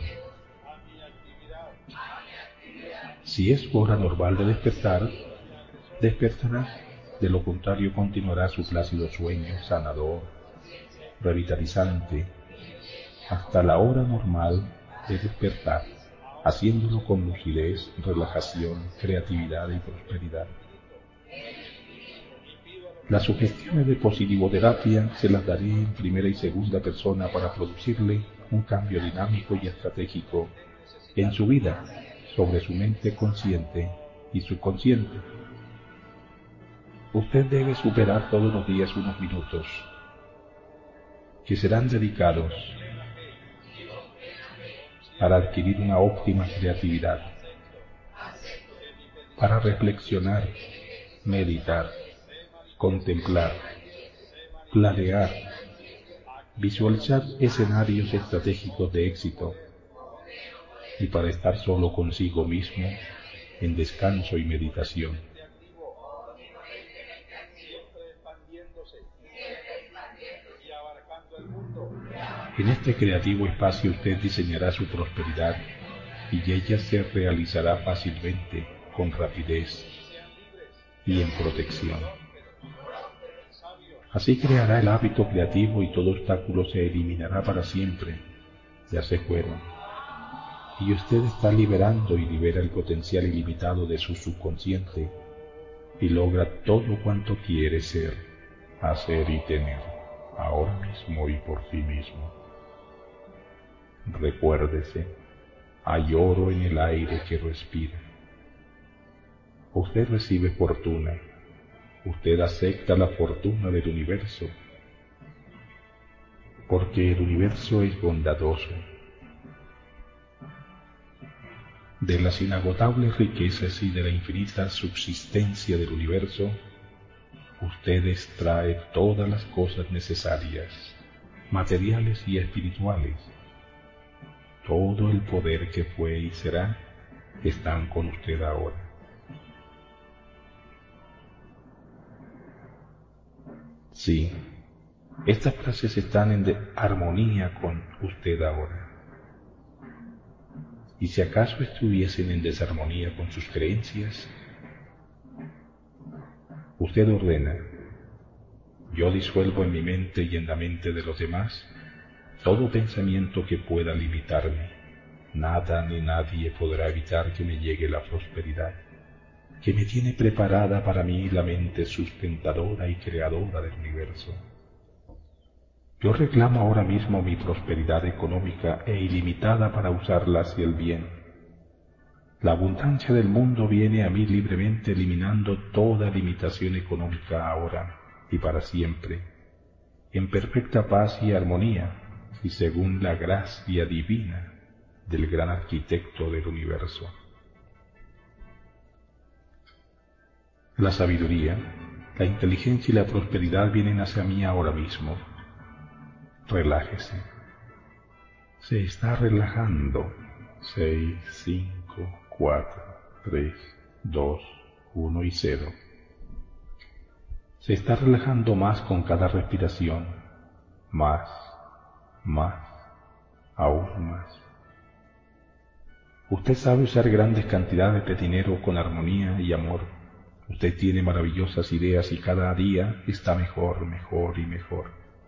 Si es su hora normal de despertar, despertará. De lo contrario continuará su plácido sueño sanador, revitalizante, hasta la hora normal de despertar, haciéndolo con lucidez, relajación, creatividad y prosperidad. Las sugestiones de positivoterapia se las daré en primera y segunda persona para producirle un cambio dinámico y estratégico en su vida sobre su mente consciente y subconsciente. Usted debe superar todos los días unos minutos. que serán dedicados para adquirir una óptima creatividad, para reflexionar, meditar, contemplar, planear, visualizar escenarios estratégicos de éxito y para estar solo consigo mismo en descanso y meditación. En este creativo espacio usted diseñará su prosperidad y ella se realizará fácilmente, con rapidez y en protección. Así creará el hábito creativo y todo obstáculo se eliminará para siempre. Ya se fueron. Y usted está liberando y libera el potencial ilimitado de su subconsciente y logra todo cuanto quiere ser, hacer y tener, ahora mismo y por sí mismo. Recuérdese, hay oro en el aire que respira. Usted recibe fortuna. Usted acepta la fortuna del universo, porque el universo es bondadoso. De las inagotables riquezas y de la infinita subsistencia del universo, usted extrae todas las cosas necesarias, materiales y espirituales. Todo el poder que fue y será están con usted ahora. Sí, estas frases están en armonía con usted ahora. Y si acaso estuviesen en desarmonía con sus creencias, usted ordena: yo disuelvo en mi mente y en la mente de los demás todo pensamiento que pueda limitarme. Nada ni nadie podrá evitar que me llegue la prosperidad, que me tiene preparada para mí la mente sustentadora y creadora del universo. Yo reclamo ahora mismo mi prosperidad económica e ilimitada para usarla hacia el bien. La abundancia del mundo viene a mí libremente, eliminando toda limitación económica ahora y para siempre, en perfecta paz y armonía, y según la gracia divina del gran arquitecto del universo. La sabiduría, la inteligencia y la prosperidad vienen hacia mí ahora mismo. Relájese. Se está relajando. 6, 5, 4, 3, 2, 1 y 0. Se está relajando más con cada respiración. Más, aún más. Usted sabe usar grandes cantidades de dinero con armonía y amor. Usted tiene maravillosas ideas y cada día está mejor y mejor.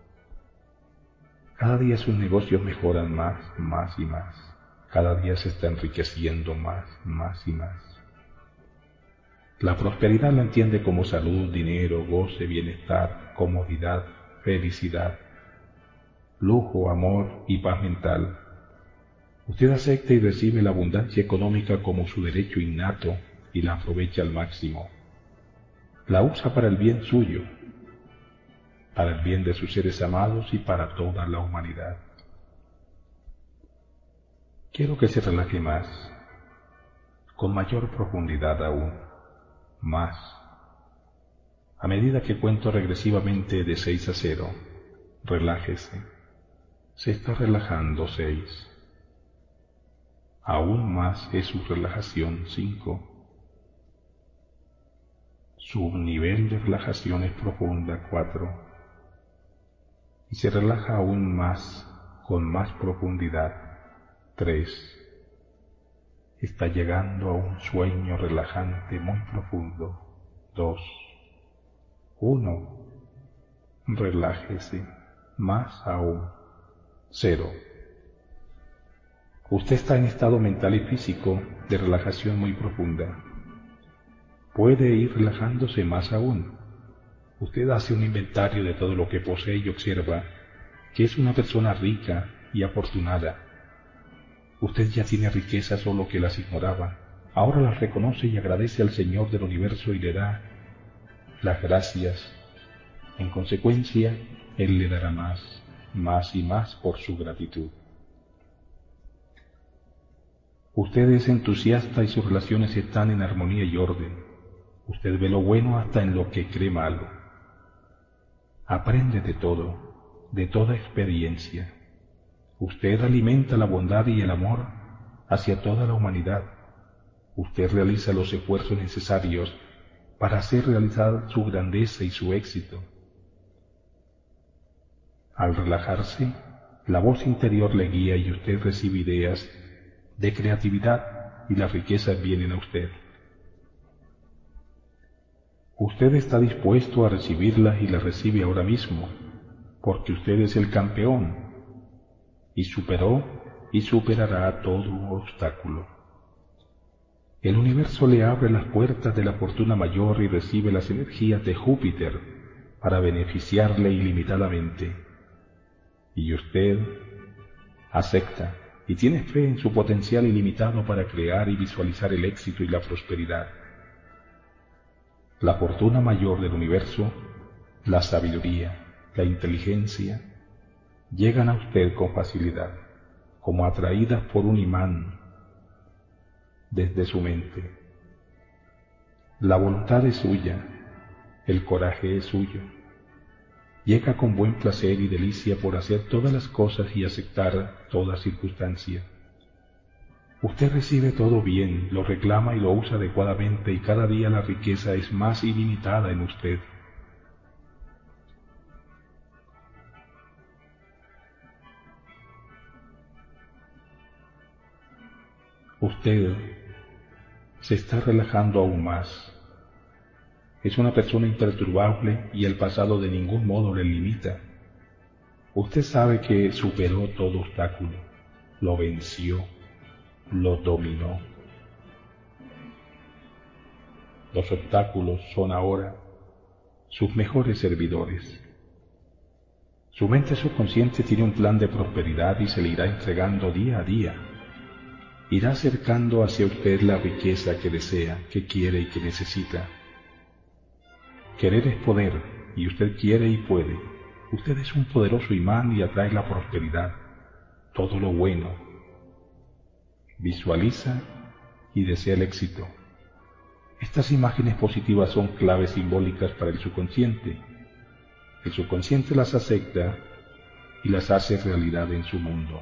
Cada día sus negocios mejoran más y más. Cada día se está enriqueciendo más y más. La prosperidad la entiende como salud, dinero, goce, bienestar, comodidad, felicidad, lujo, amor y paz mental. Usted acepta y recibe la abundancia económica como su derecho innato y la aprovecha al máximo. La usa para el bien suyo, para el bien de sus seres amados y para toda la humanidad. Quiero que se relaje más, con mayor profundidad aún, más. A medida que cuento regresivamente de 6 a 0, relájese. Se está relajando 6. Aún más es su relajación 5. Su nivel de relajación es profunda 4. Y se relaja aún más, con más profundidad 3. Está llegando a un sueño relajante muy profundo 2. 1. Relájese, más aún 0. Usted está en estado mental y físico de relajación muy profunda. Puede ir relajándose más aún. Usted hace un inventario de todo lo que posee y observa que es una persona rica y afortunada. Usted ya tiene riquezas solo que las ignoraba. Ahora las reconoce y agradece al Señor del universo y le da las gracias. En consecuencia, Él le dará más. más y más por su gratitud. Usted es entusiasta y sus relaciones están en armonía y orden. Usted ve lo bueno hasta en lo que cree malo. Aprende de todo, de toda experiencia. Usted alimenta la bondad y el amor hacia toda la humanidad. Usted realiza los esfuerzos necesarios para hacer realidad su grandeza y su éxito. Al relajarse, la voz interior le guía y usted recibe ideas de creatividad y las riquezas vienen a usted. Usted está dispuesto a recibirlas y las recibe ahora mismo, porque usted es el campeón y superó y superará todo obstáculo. El universo le abre las puertas de la fortuna mayor y recibe las energías de Júpiter para beneficiarle ilimitadamente. Y usted acepta y tiene fe en su potencial ilimitado para crear y visualizar el éxito y la prosperidad. La fortuna mayor del universo, la sabiduría, la inteligencia, llegan a usted con facilidad, como atraídas por un imán desde su mente. La voluntad es suya, el coraje es suyo. Llega con buen placer y delicia por hacer todas las cosas y aceptar toda circunstancia. Usted recibe todo bien, lo reclama y lo usa adecuadamente y cada día la riqueza es más ilimitada en usted. Usted se está relajando aún más. Es una persona imperturbable y el pasado de ningún modo le limita. Usted sabe que superó todo obstáculo, lo venció, lo dominó. Los obstáculos son ahora sus mejores servidores. Su mente subconsciente tiene un plan de prosperidad y se le irá entregando día a día. Irá acercando hacia usted la riqueza que desea, que quiere y que necesita. Querer es poder, y usted quiere y puede. Usted es un poderoso imán y atrae la prosperidad, todo lo bueno. Visualiza y desea el éxito. Estas imágenes positivas son claves simbólicas para el subconsciente. El subconsciente las acepta y las hace realidad en su mundo.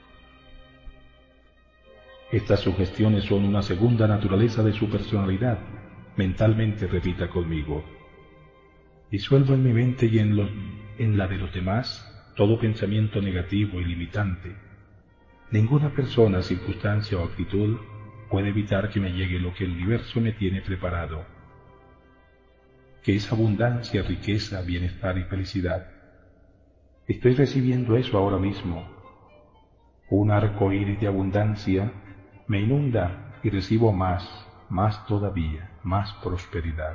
Estas sugestiones son una segunda naturaleza de su personalidad. Mentalmente repita conmigo. Disuelvo en mi mente y en la de los demás todo pensamiento negativo y limitante. Ninguna persona, circunstancia o actitud puede evitar que me llegue lo que el universo me tiene preparado, que es abundancia, riqueza, bienestar y felicidad. Estoy recibiendo eso ahora mismo. Un arco iris de abundancia me inunda y recibo más todavía, más prosperidad.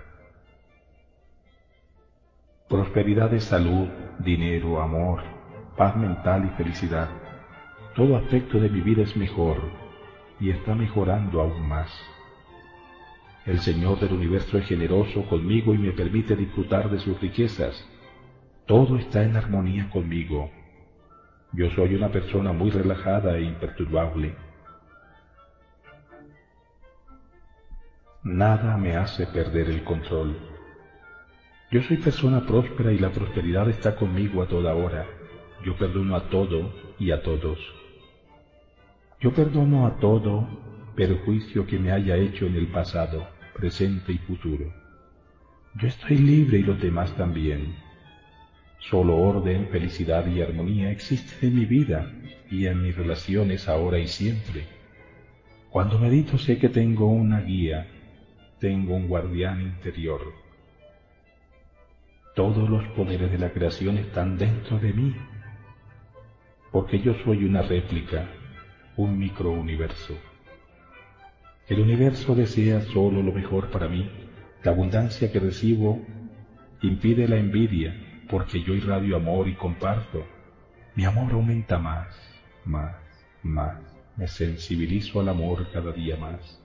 Prosperidad de salud, dinero, amor, paz mental y felicidad. Todo aspecto de mi vida es mejor y está mejorando aún más. El Señor del universo es generoso conmigo y me permite disfrutar de sus riquezas. Todo está en armonía conmigo. Yo soy una persona muy relajada e imperturbable. Nada me hace perder el control. Yo soy persona próspera y la prosperidad está conmigo a toda hora. Yo perdono a todo y a todos. Yo perdono a todo perjuicio que me haya hecho en el pasado, presente y futuro. Yo estoy libre y los demás también. Solo orden, felicidad y armonía existen en mi vida y en mis relaciones ahora y siempre. Cuando medito sé que tengo una guía, tengo un guardián interior. Todos los poderes de la creación están dentro de mí, porque yo soy una réplica, un microuniverso. El universo desea solo lo mejor para mí. La abundancia que recibo impide la envidia, porque yo irradio amor y comparto. Mi amor aumenta más. Me sensibilizo al amor cada día más.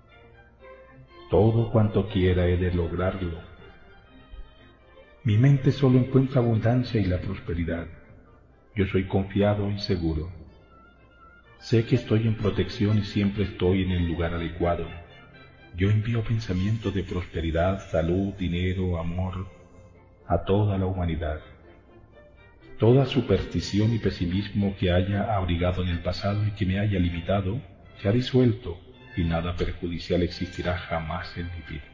Todo cuanto quiera he de lograrlo. Mi mente solo encuentra abundancia y la prosperidad. Yo soy confiado y seguro. Sé que estoy en protección y siempre estoy en el lugar adecuado. Yo envío pensamientos de prosperidad, salud, dinero, amor a toda la humanidad. Toda superstición y pesimismo que haya abrigado en el pasado y que me haya limitado, se ha disuelto y nada perjudicial existirá jamás en mi vida.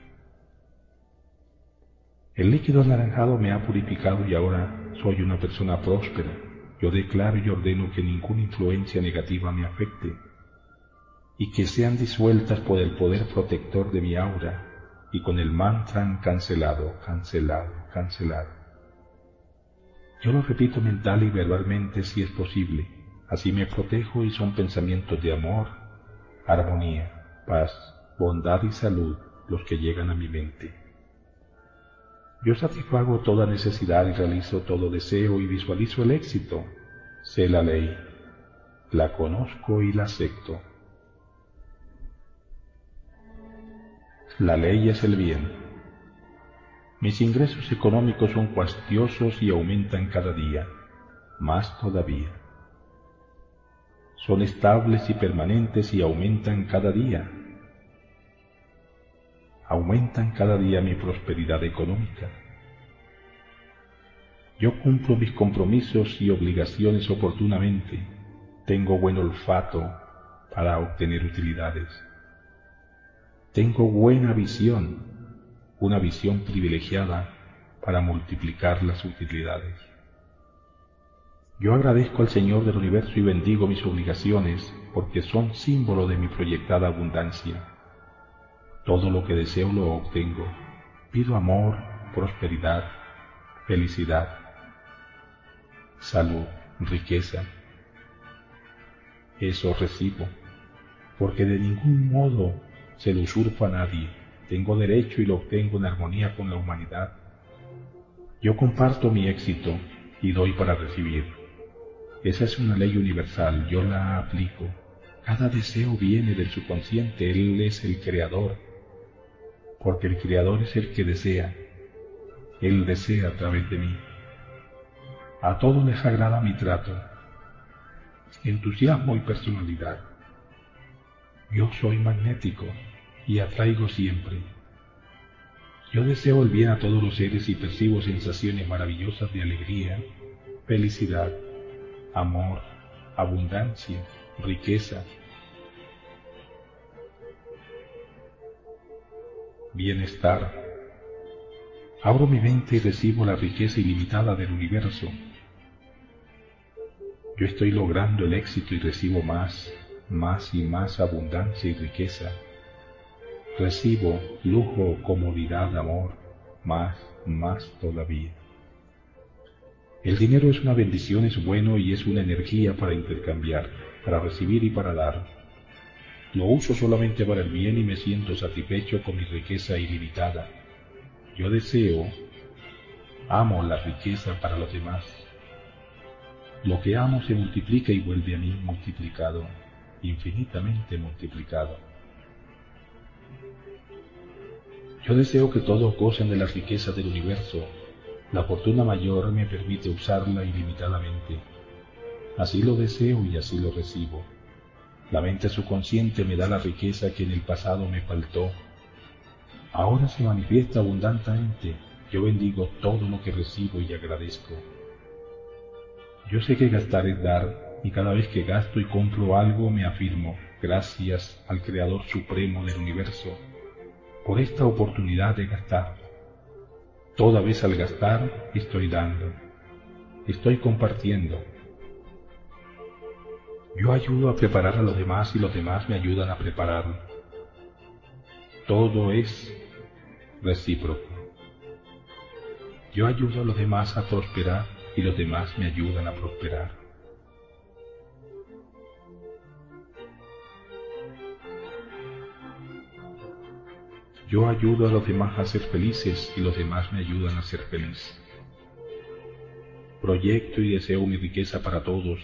El líquido anaranjado me ha purificado y ahora soy una persona próspera. Yo declaro y ordeno que ninguna influencia negativa me afecte y que sean disueltas por el poder protector de mi aura y con el mantra cancelado, cancelado, cancelado. Yo lo repito mental y verbalmente si es posible. Así me protejo y son pensamientos de amor, armonía, paz, bondad y salud los que llegan a mi mente. Yo satisfago toda necesidad y realizo todo deseo y visualizo el éxito. Sé la ley, la conozco y la acepto. La ley es el bien. Mis ingresos económicos son cuantiosos y aumentan cada día, más todavía. Son estables y permanentes y aumentan cada día. Aumentan cada día mi prosperidad económica. Yo cumplo mis compromisos y obligaciones oportunamente. Tengo buen olfato para obtener utilidades. Tengo buena visión, una visión privilegiada para multiplicar las utilidades. Yo agradezco al Señor del Universo y bendigo mis obligaciones porque son símbolo de mi proyectada abundancia. Todo lo que deseo lo obtengo. Pido amor, prosperidad, felicidad, salud, riqueza. Eso recibo, porque de ningún modo se lo usurpo a nadie. Tengo derecho y lo obtengo en armonía con la humanidad. Yo comparto mi éxito y doy para recibir. Esa es una ley universal, yo la aplico. Cada deseo viene del subconsciente, Él es el creador, porque el creador es el que desea. Él desea a través de mí. A todos les agrada mi trato, entusiasmo y personalidad. Yo soy magnético y atraigo siempre. Yo deseo el bien a todos los seres y percibo sensaciones maravillosas de alegría, felicidad, amor, abundancia, riqueza, bienestar. Abro mi mente y recibo la riqueza ilimitada del universo. Yo estoy logrando el éxito y recibo más y más abundancia y riqueza. Recibo lujo, comodidad, amor, más todavía. El dinero es una bendición, es bueno y es una energía para intercambiar, para recibir y para dar. Lo uso solamente para el bien y me siento satisfecho con mi riqueza ilimitada. Yo deseo, amo la riqueza para los demás. Lo que amo se multiplica y vuelve a mí multiplicado, infinitamente multiplicado. Yo deseo que todos gocen de las riquezas del universo. La fortuna mayor me permite usarla ilimitadamente. Así lo deseo y así lo recibo. La mente subconsciente me da la riqueza que en el pasado me faltó. Ahora se manifiesta abundantemente. Yo bendigo todo lo que recibo y agradezco. Yo sé que gastar es dar, y cada vez que gasto y compro algo me afirmo, gracias al Creador Supremo del Universo, por esta oportunidad de gastar. Toda vez al gastar, estoy dando, estoy compartiendo. Yo ayudo a preparar a los demás y los demás me ayudan a preparar. Todo es recíproco. Yo ayudo a los demás a prosperar y los demás me ayudan a prosperar. Yo ayudo a los demás a ser felices y los demás me ayudan a ser feliz. Proyecto y deseo mi riqueza para todos.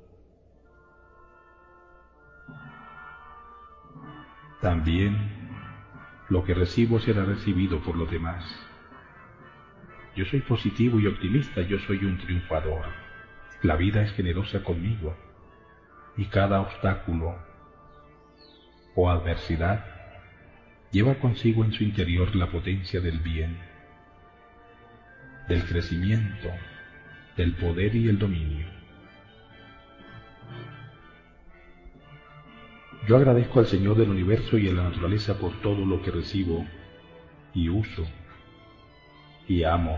También lo que recibo será recibido por los demás. Yo soy positivo y optimista, yo soy un triunfador. La vida es generosa conmigo y cada obstáculo o adversidad lleva consigo en su interior la potencia del bien, del crecimiento, del poder y el dominio. Yo agradezco al Señor del universo y a la naturaleza por todo lo que recibo y uso y amo.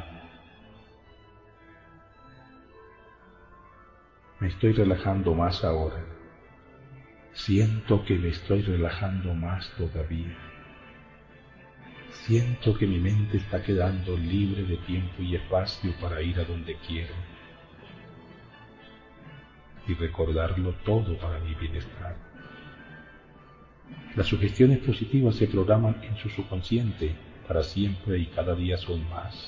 Me estoy relajando más ahora. Siento que me estoy relajando más todavía. Siento que mi mente está quedando libre de tiempo y espacio para ir a donde quiero y recordarlo todo para mi bienestar. Las sugestiones positivas se programan en su subconsciente para siempre y cada día son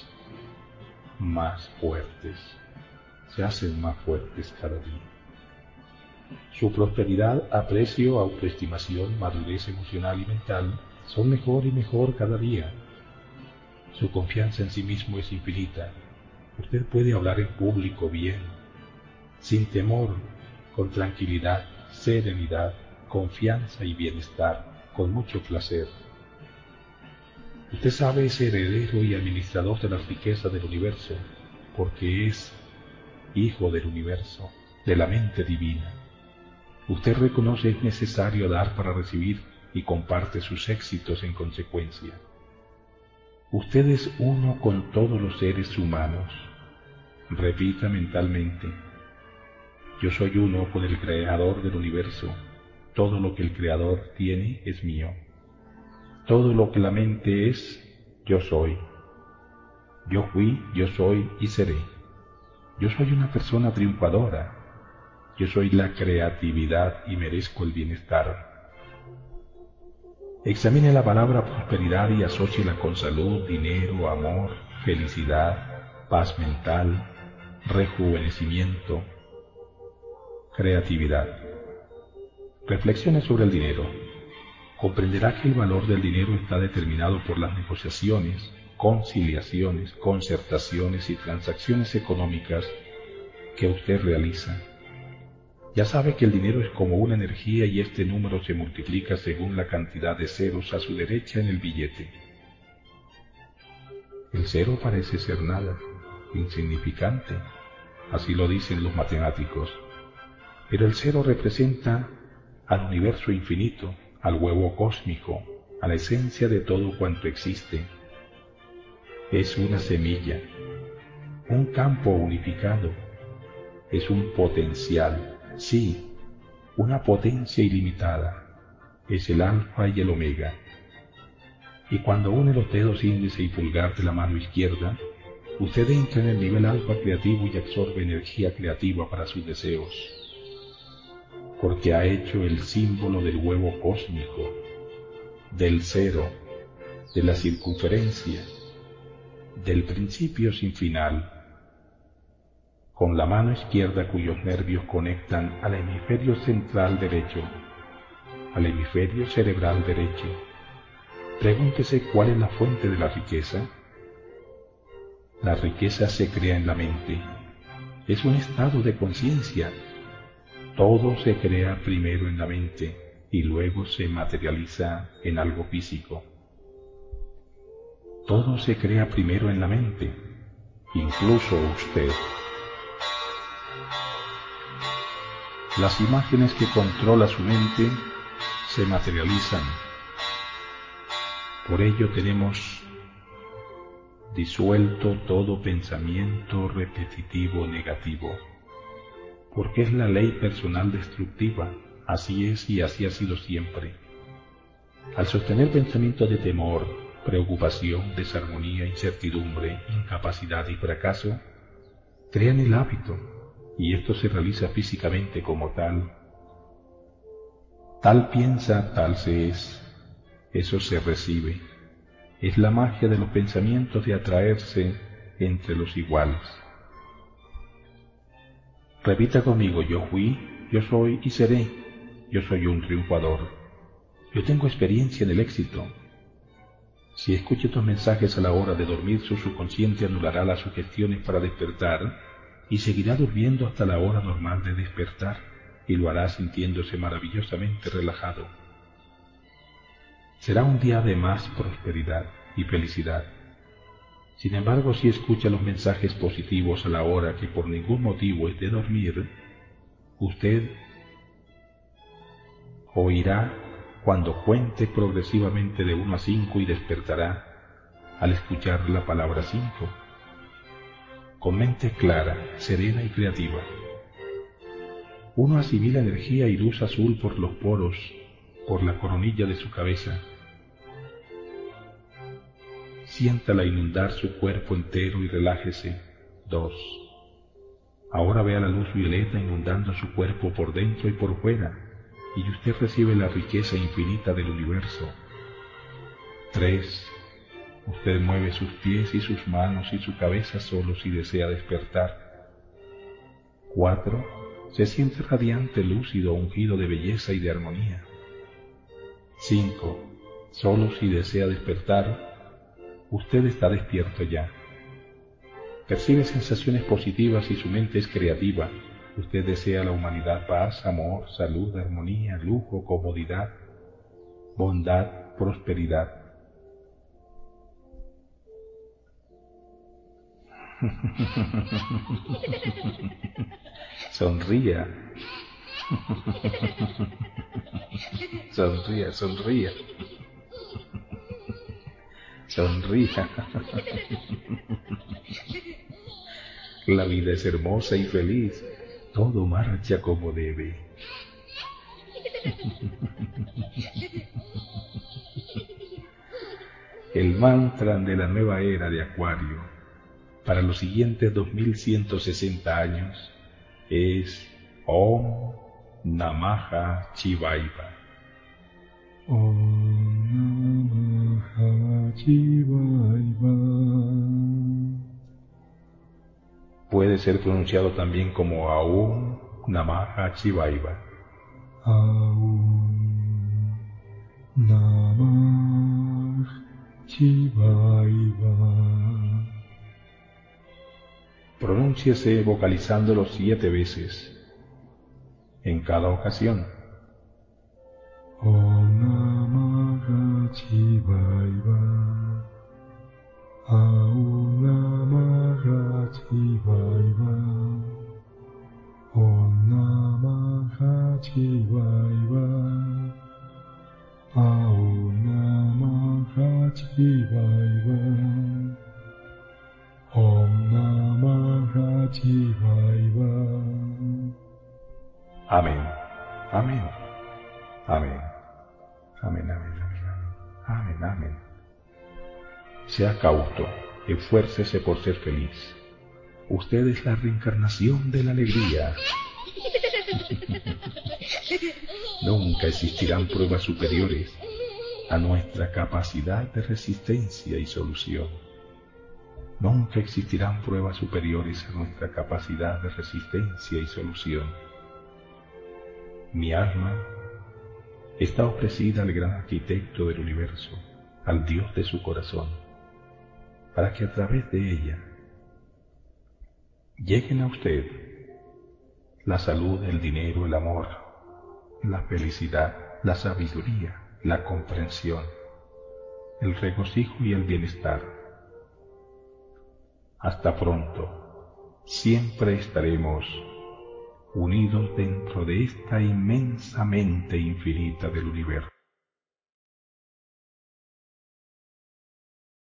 más fuertes. Se hacen más fuertes cada día. Su prosperidad, aprecio, autoestimación, madurez emocional y mental son mejor y mejor cada día. Su confianza en sí mismo es infinita. Usted puede hablar en público bien, sin temor, con tranquilidad, serenidad, confianza y bienestar, con mucho placer. Usted sabe es heredero y administrador de las riquezas del universo, porque es hijo del universo, de la mente divina. Usted reconoce es necesario dar para recibir y comparte sus éxitos en consecuencia. Usted es uno con todos los seres humanos. Repita mentalmente: yo soy uno con el Creador del universo. Todo lo que el Creador tiene es mío. Todo lo que la mente es, yo soy. Yo fui, yo soy y seré. Yo soy una persona triunfadora. Yo soy la creatividad y merezco el bienestar. Examine la palabra prosperidad y asóciela con salud, dinero, amor, felicidad, paz mental, rejuvenecimiento, creatividad. Reflexione sobre el dinero. Comprenderá que el valor del dinero está determinado por las negociaciones, conciliaciones, concertaciones y transacciones económicas que usted realiza. Ya sabe que el dinero es como una energía y este número se multiplica según la cantidad de ceros a su derecha en el billete. El cero parece ser nada, insignificante, así lo dicen los matemáticos, pero el cero representa al universo infinito, al huevo cósmico, a la esencia de todo cuanto existe. Es una semilla, un campo unificado, es un potencial, sí, una potencia ilimitada, es el alfa y el omega. Y cuando une los dedos índice y pulgar de la mano izquierda, usted entra en el nivel alfa creativo y absorbe energía creativa para sus deseos, porque ha hecho el símbolo del huevo cósmico, del cero, de la circunferencia, del principio sin final, con la mano izquierda cuyos nervios conectan al hemisferio central derecho, al hemisferio cerebral derecho. Pregúntese cuál es la fuente de la riqueza. La riqueza se crea en la mente. Es un estado de conciencia. Todo se crea primero en la mente y luego se materializa en algo físico. Todo se crea primero en la mente, incluso usted. Las imágenes que controla su mente se materializan. Por ello tenemos disuelto todo pensamiento repetitivo negativo, porque es la ley personal destructiva, así es y así ha sido siempre. Al sostener pensamientos de temor, preocupación, desarmonía, incertidumbre, incapacidad y fracaso, crean el hábito, y esto se realiza físicamente como tal. Tal piensa, tal se es, eso se recibe. Es la magia de los pensamientos de atraerse entre los iguales. Repita conmigo: yo fui, yo soy y seré. Yo soy un triunfador. Yo tengo experiencia en el éxito. Si escucha estos mensajes a la hora de dormir, su subconsciente anulará las sugestiones para despertar y seguirá durmiendo hasta la hora normal de despertar, y lo hará sintiéndose maravillosamente relajado. Será un día de más prosperidad y felicidad. Sin embargo, si escucha los mensajes positivos a la hora que por ningún motivo es de dormir, usted oirá cuando cuente progresivamente de 1 a 5 y despertará al escuchar la palabra 5, con mente clara, serena y creativa. Uno asimila energía y luz azul por los poros, por la coronilla de su cabeza. Siéntala inundar su cuerpo entero y relájese. 2. Ahora vea la luz violeta inundando su cuerpo por dentro y por fuera, y usted recibe la riqueza infinita del universo. 3. Usted mueve sus pies y sus manos y su cabeza solo si desea despertar. 4. Se siente radiante, lúcido, ungido de belleza y de armonía. 5. Solo si desea despertar, usted está despierto ya. Percibe sensaciones positivas y su mente es creativa. Usted desea a la humanidad paz, amor, salud, armonía, lujo, comodidad, bondad, prosperidad. Sonría. Sonría, sonría. Sonría. La vida es hermosa y feliz. Todo marcha como debe. El mantra de la nueva era de Acuario para los siguientes 2160 años es Om Namaha Shivaya. Om Namaha Shivaya. Puede ser pronunciado también como Aum Namaha Shivaya. Aum Namaha Shivaya. Pronúnciese vocalizándolo 7 veces en cada ocasión. Om Namaha Shivaya. Aum Namaha Shivaya. Om Namaha Shivaya. Aum Namaha Shivaya. Om Namaha Shivaya. Amén, amén, amén, amén, amén, amén, amén, amén. Sea cauto, esfuércese por ser feliz. Usted es la reencarnación de la alegría. Nunca existirán pruebas superiores a nuestra capacidad de resistencia y solución. Nunca existirán pruebas superiores a nuestra capacidad de resistencia y solución. Mi alma está ofrecida al gran arquitecto del universo, al Dios de su corazón, para que a través de ella lleguen a usted la salud, el dinero, el amor, la felicidad, la sabiduría, la comprensión, el regocijo y el bienestar. Hasta pronto. Siempre estaremos unidos dentro de esta inmensa mente infinita del universo.